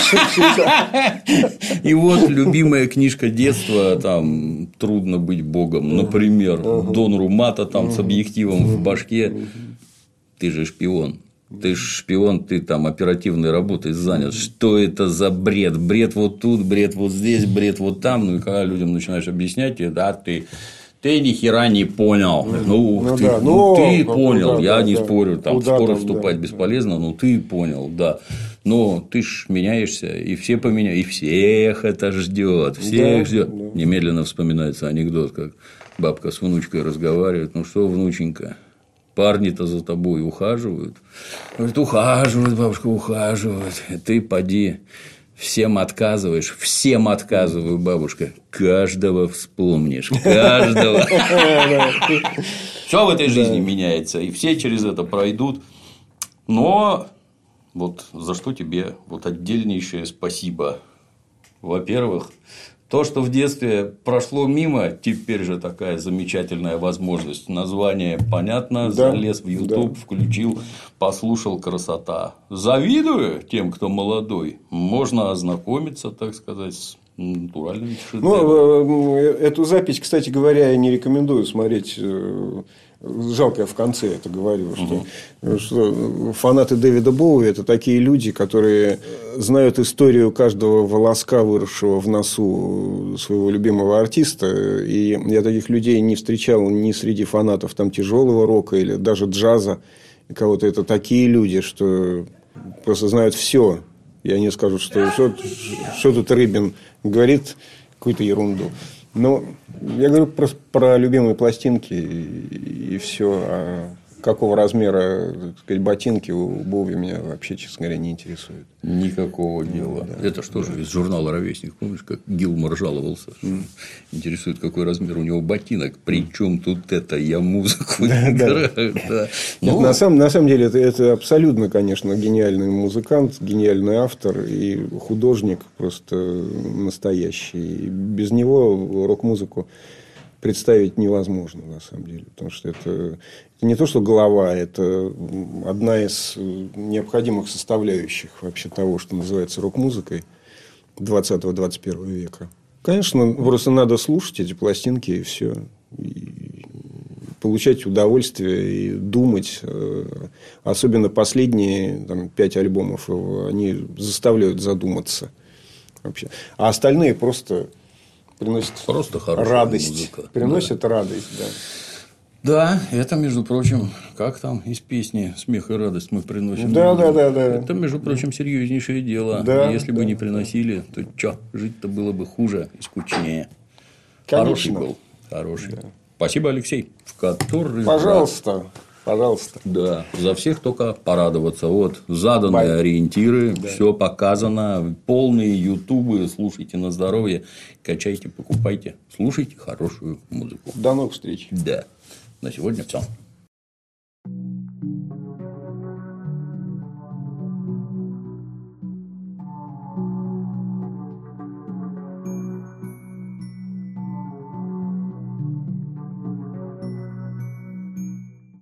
И вот любимая книжка детства, там, «Трудно быть богом», например, Дон Румата там с объективом в башке. Ты же шпион. Ты ж шпион, ты там оперативной работой занят. Что это за бред? Бред вот тут, бред вот здесь, бред вот там. Ну, и когда людям начинаешь объяснять, да, ты ни хера не понял. Ты понял, я не спорю, там в споры вступать бесполезно, но ты понял, да. Но ты ж меняешься, и все поменяют, и всех это ждет, всех ждет. Немедленно вспоминается анекдот, как бабка с внучкой разговаривает. Ну что, внученька? Парни-то за тобой ухаживают. Говорит, ухаживают, бабушка, ухаживают. Ты поди, всем отказываешь. Всем отказываю, бабушка. Каждого вспомнишь. Каждого. Все в этой жизни меняется. И все через это пройдут. Но вот за что тебе вот отдельнейшее спасибо. Во-первых, то, что в детстве прошло мимо, теперь же такая замечательная возможность. Название понятно, залез в YouTube, включил, послушал, красота. Завидую тем, кто молодой. Можно ознакомиться, так сказать, с натуральными шедеврами. Ну, эту запись, кстати говоря, я не рекомендую смотреть. Жалко, я в конце это говорю, что фанаты Дэвида Боуи – это такие люди, которые знают историю каждого волоска, выросшего в носу своего любимого артиста. И я таких людей не встречал ни среди фанатов там, тяжелого рока или даже джаза. Кого-то это такие люди, что просто знают все. И они скажут, что тут Рыбин говорит какую-то ерунду. Но я говорю просто про любимые пластинки и все. А какого размера, так сказать, ботинки у Боуи меня вообще, честно говоря, не интересует. Никакого дела. Да. Это что же из журнала «Ровесник». Помнишь, как Гилмор жаловался? Интересует, какой размер у него ботинок. Причем тут это? Я музыку играю. На самом деле, это абсолютно, конечно, гениальный музыкант, гениальный автор и художник просто настоящий. Без него рок-музыку представить невозможно, на самом деле. Потому что это не то, что голова, это одна из необходимых составляющих вообще того, что называется рок-музыкой 20-21 века. Конечно, просто надо слушать эти пластинки и все. И получать удовольствие и думать. Особенно последние 5 альбомов, они заставляют задуматься. Вообще. А остальные просто приносят радость. Музыка. Приносят радость, да. Да, это, между прочим, как там из песни «Смех и радость» мы приносим. Да. Это, между прочим, серьезнейшее дело. Да, если бы не приносили, то что, жить-то было бы хуже и скучнее. Конечно. Хороший был. Хороший. Да. Спасибо, Алексей. Пожалуйста. Да, за всех только порадоваться. Вот заданные ориентиры, все показано, полные ютубы, слушайте на здоровье, качайте, покупайте, слушайте хорошую музыку. До новых встреч. Да. На сегодня все.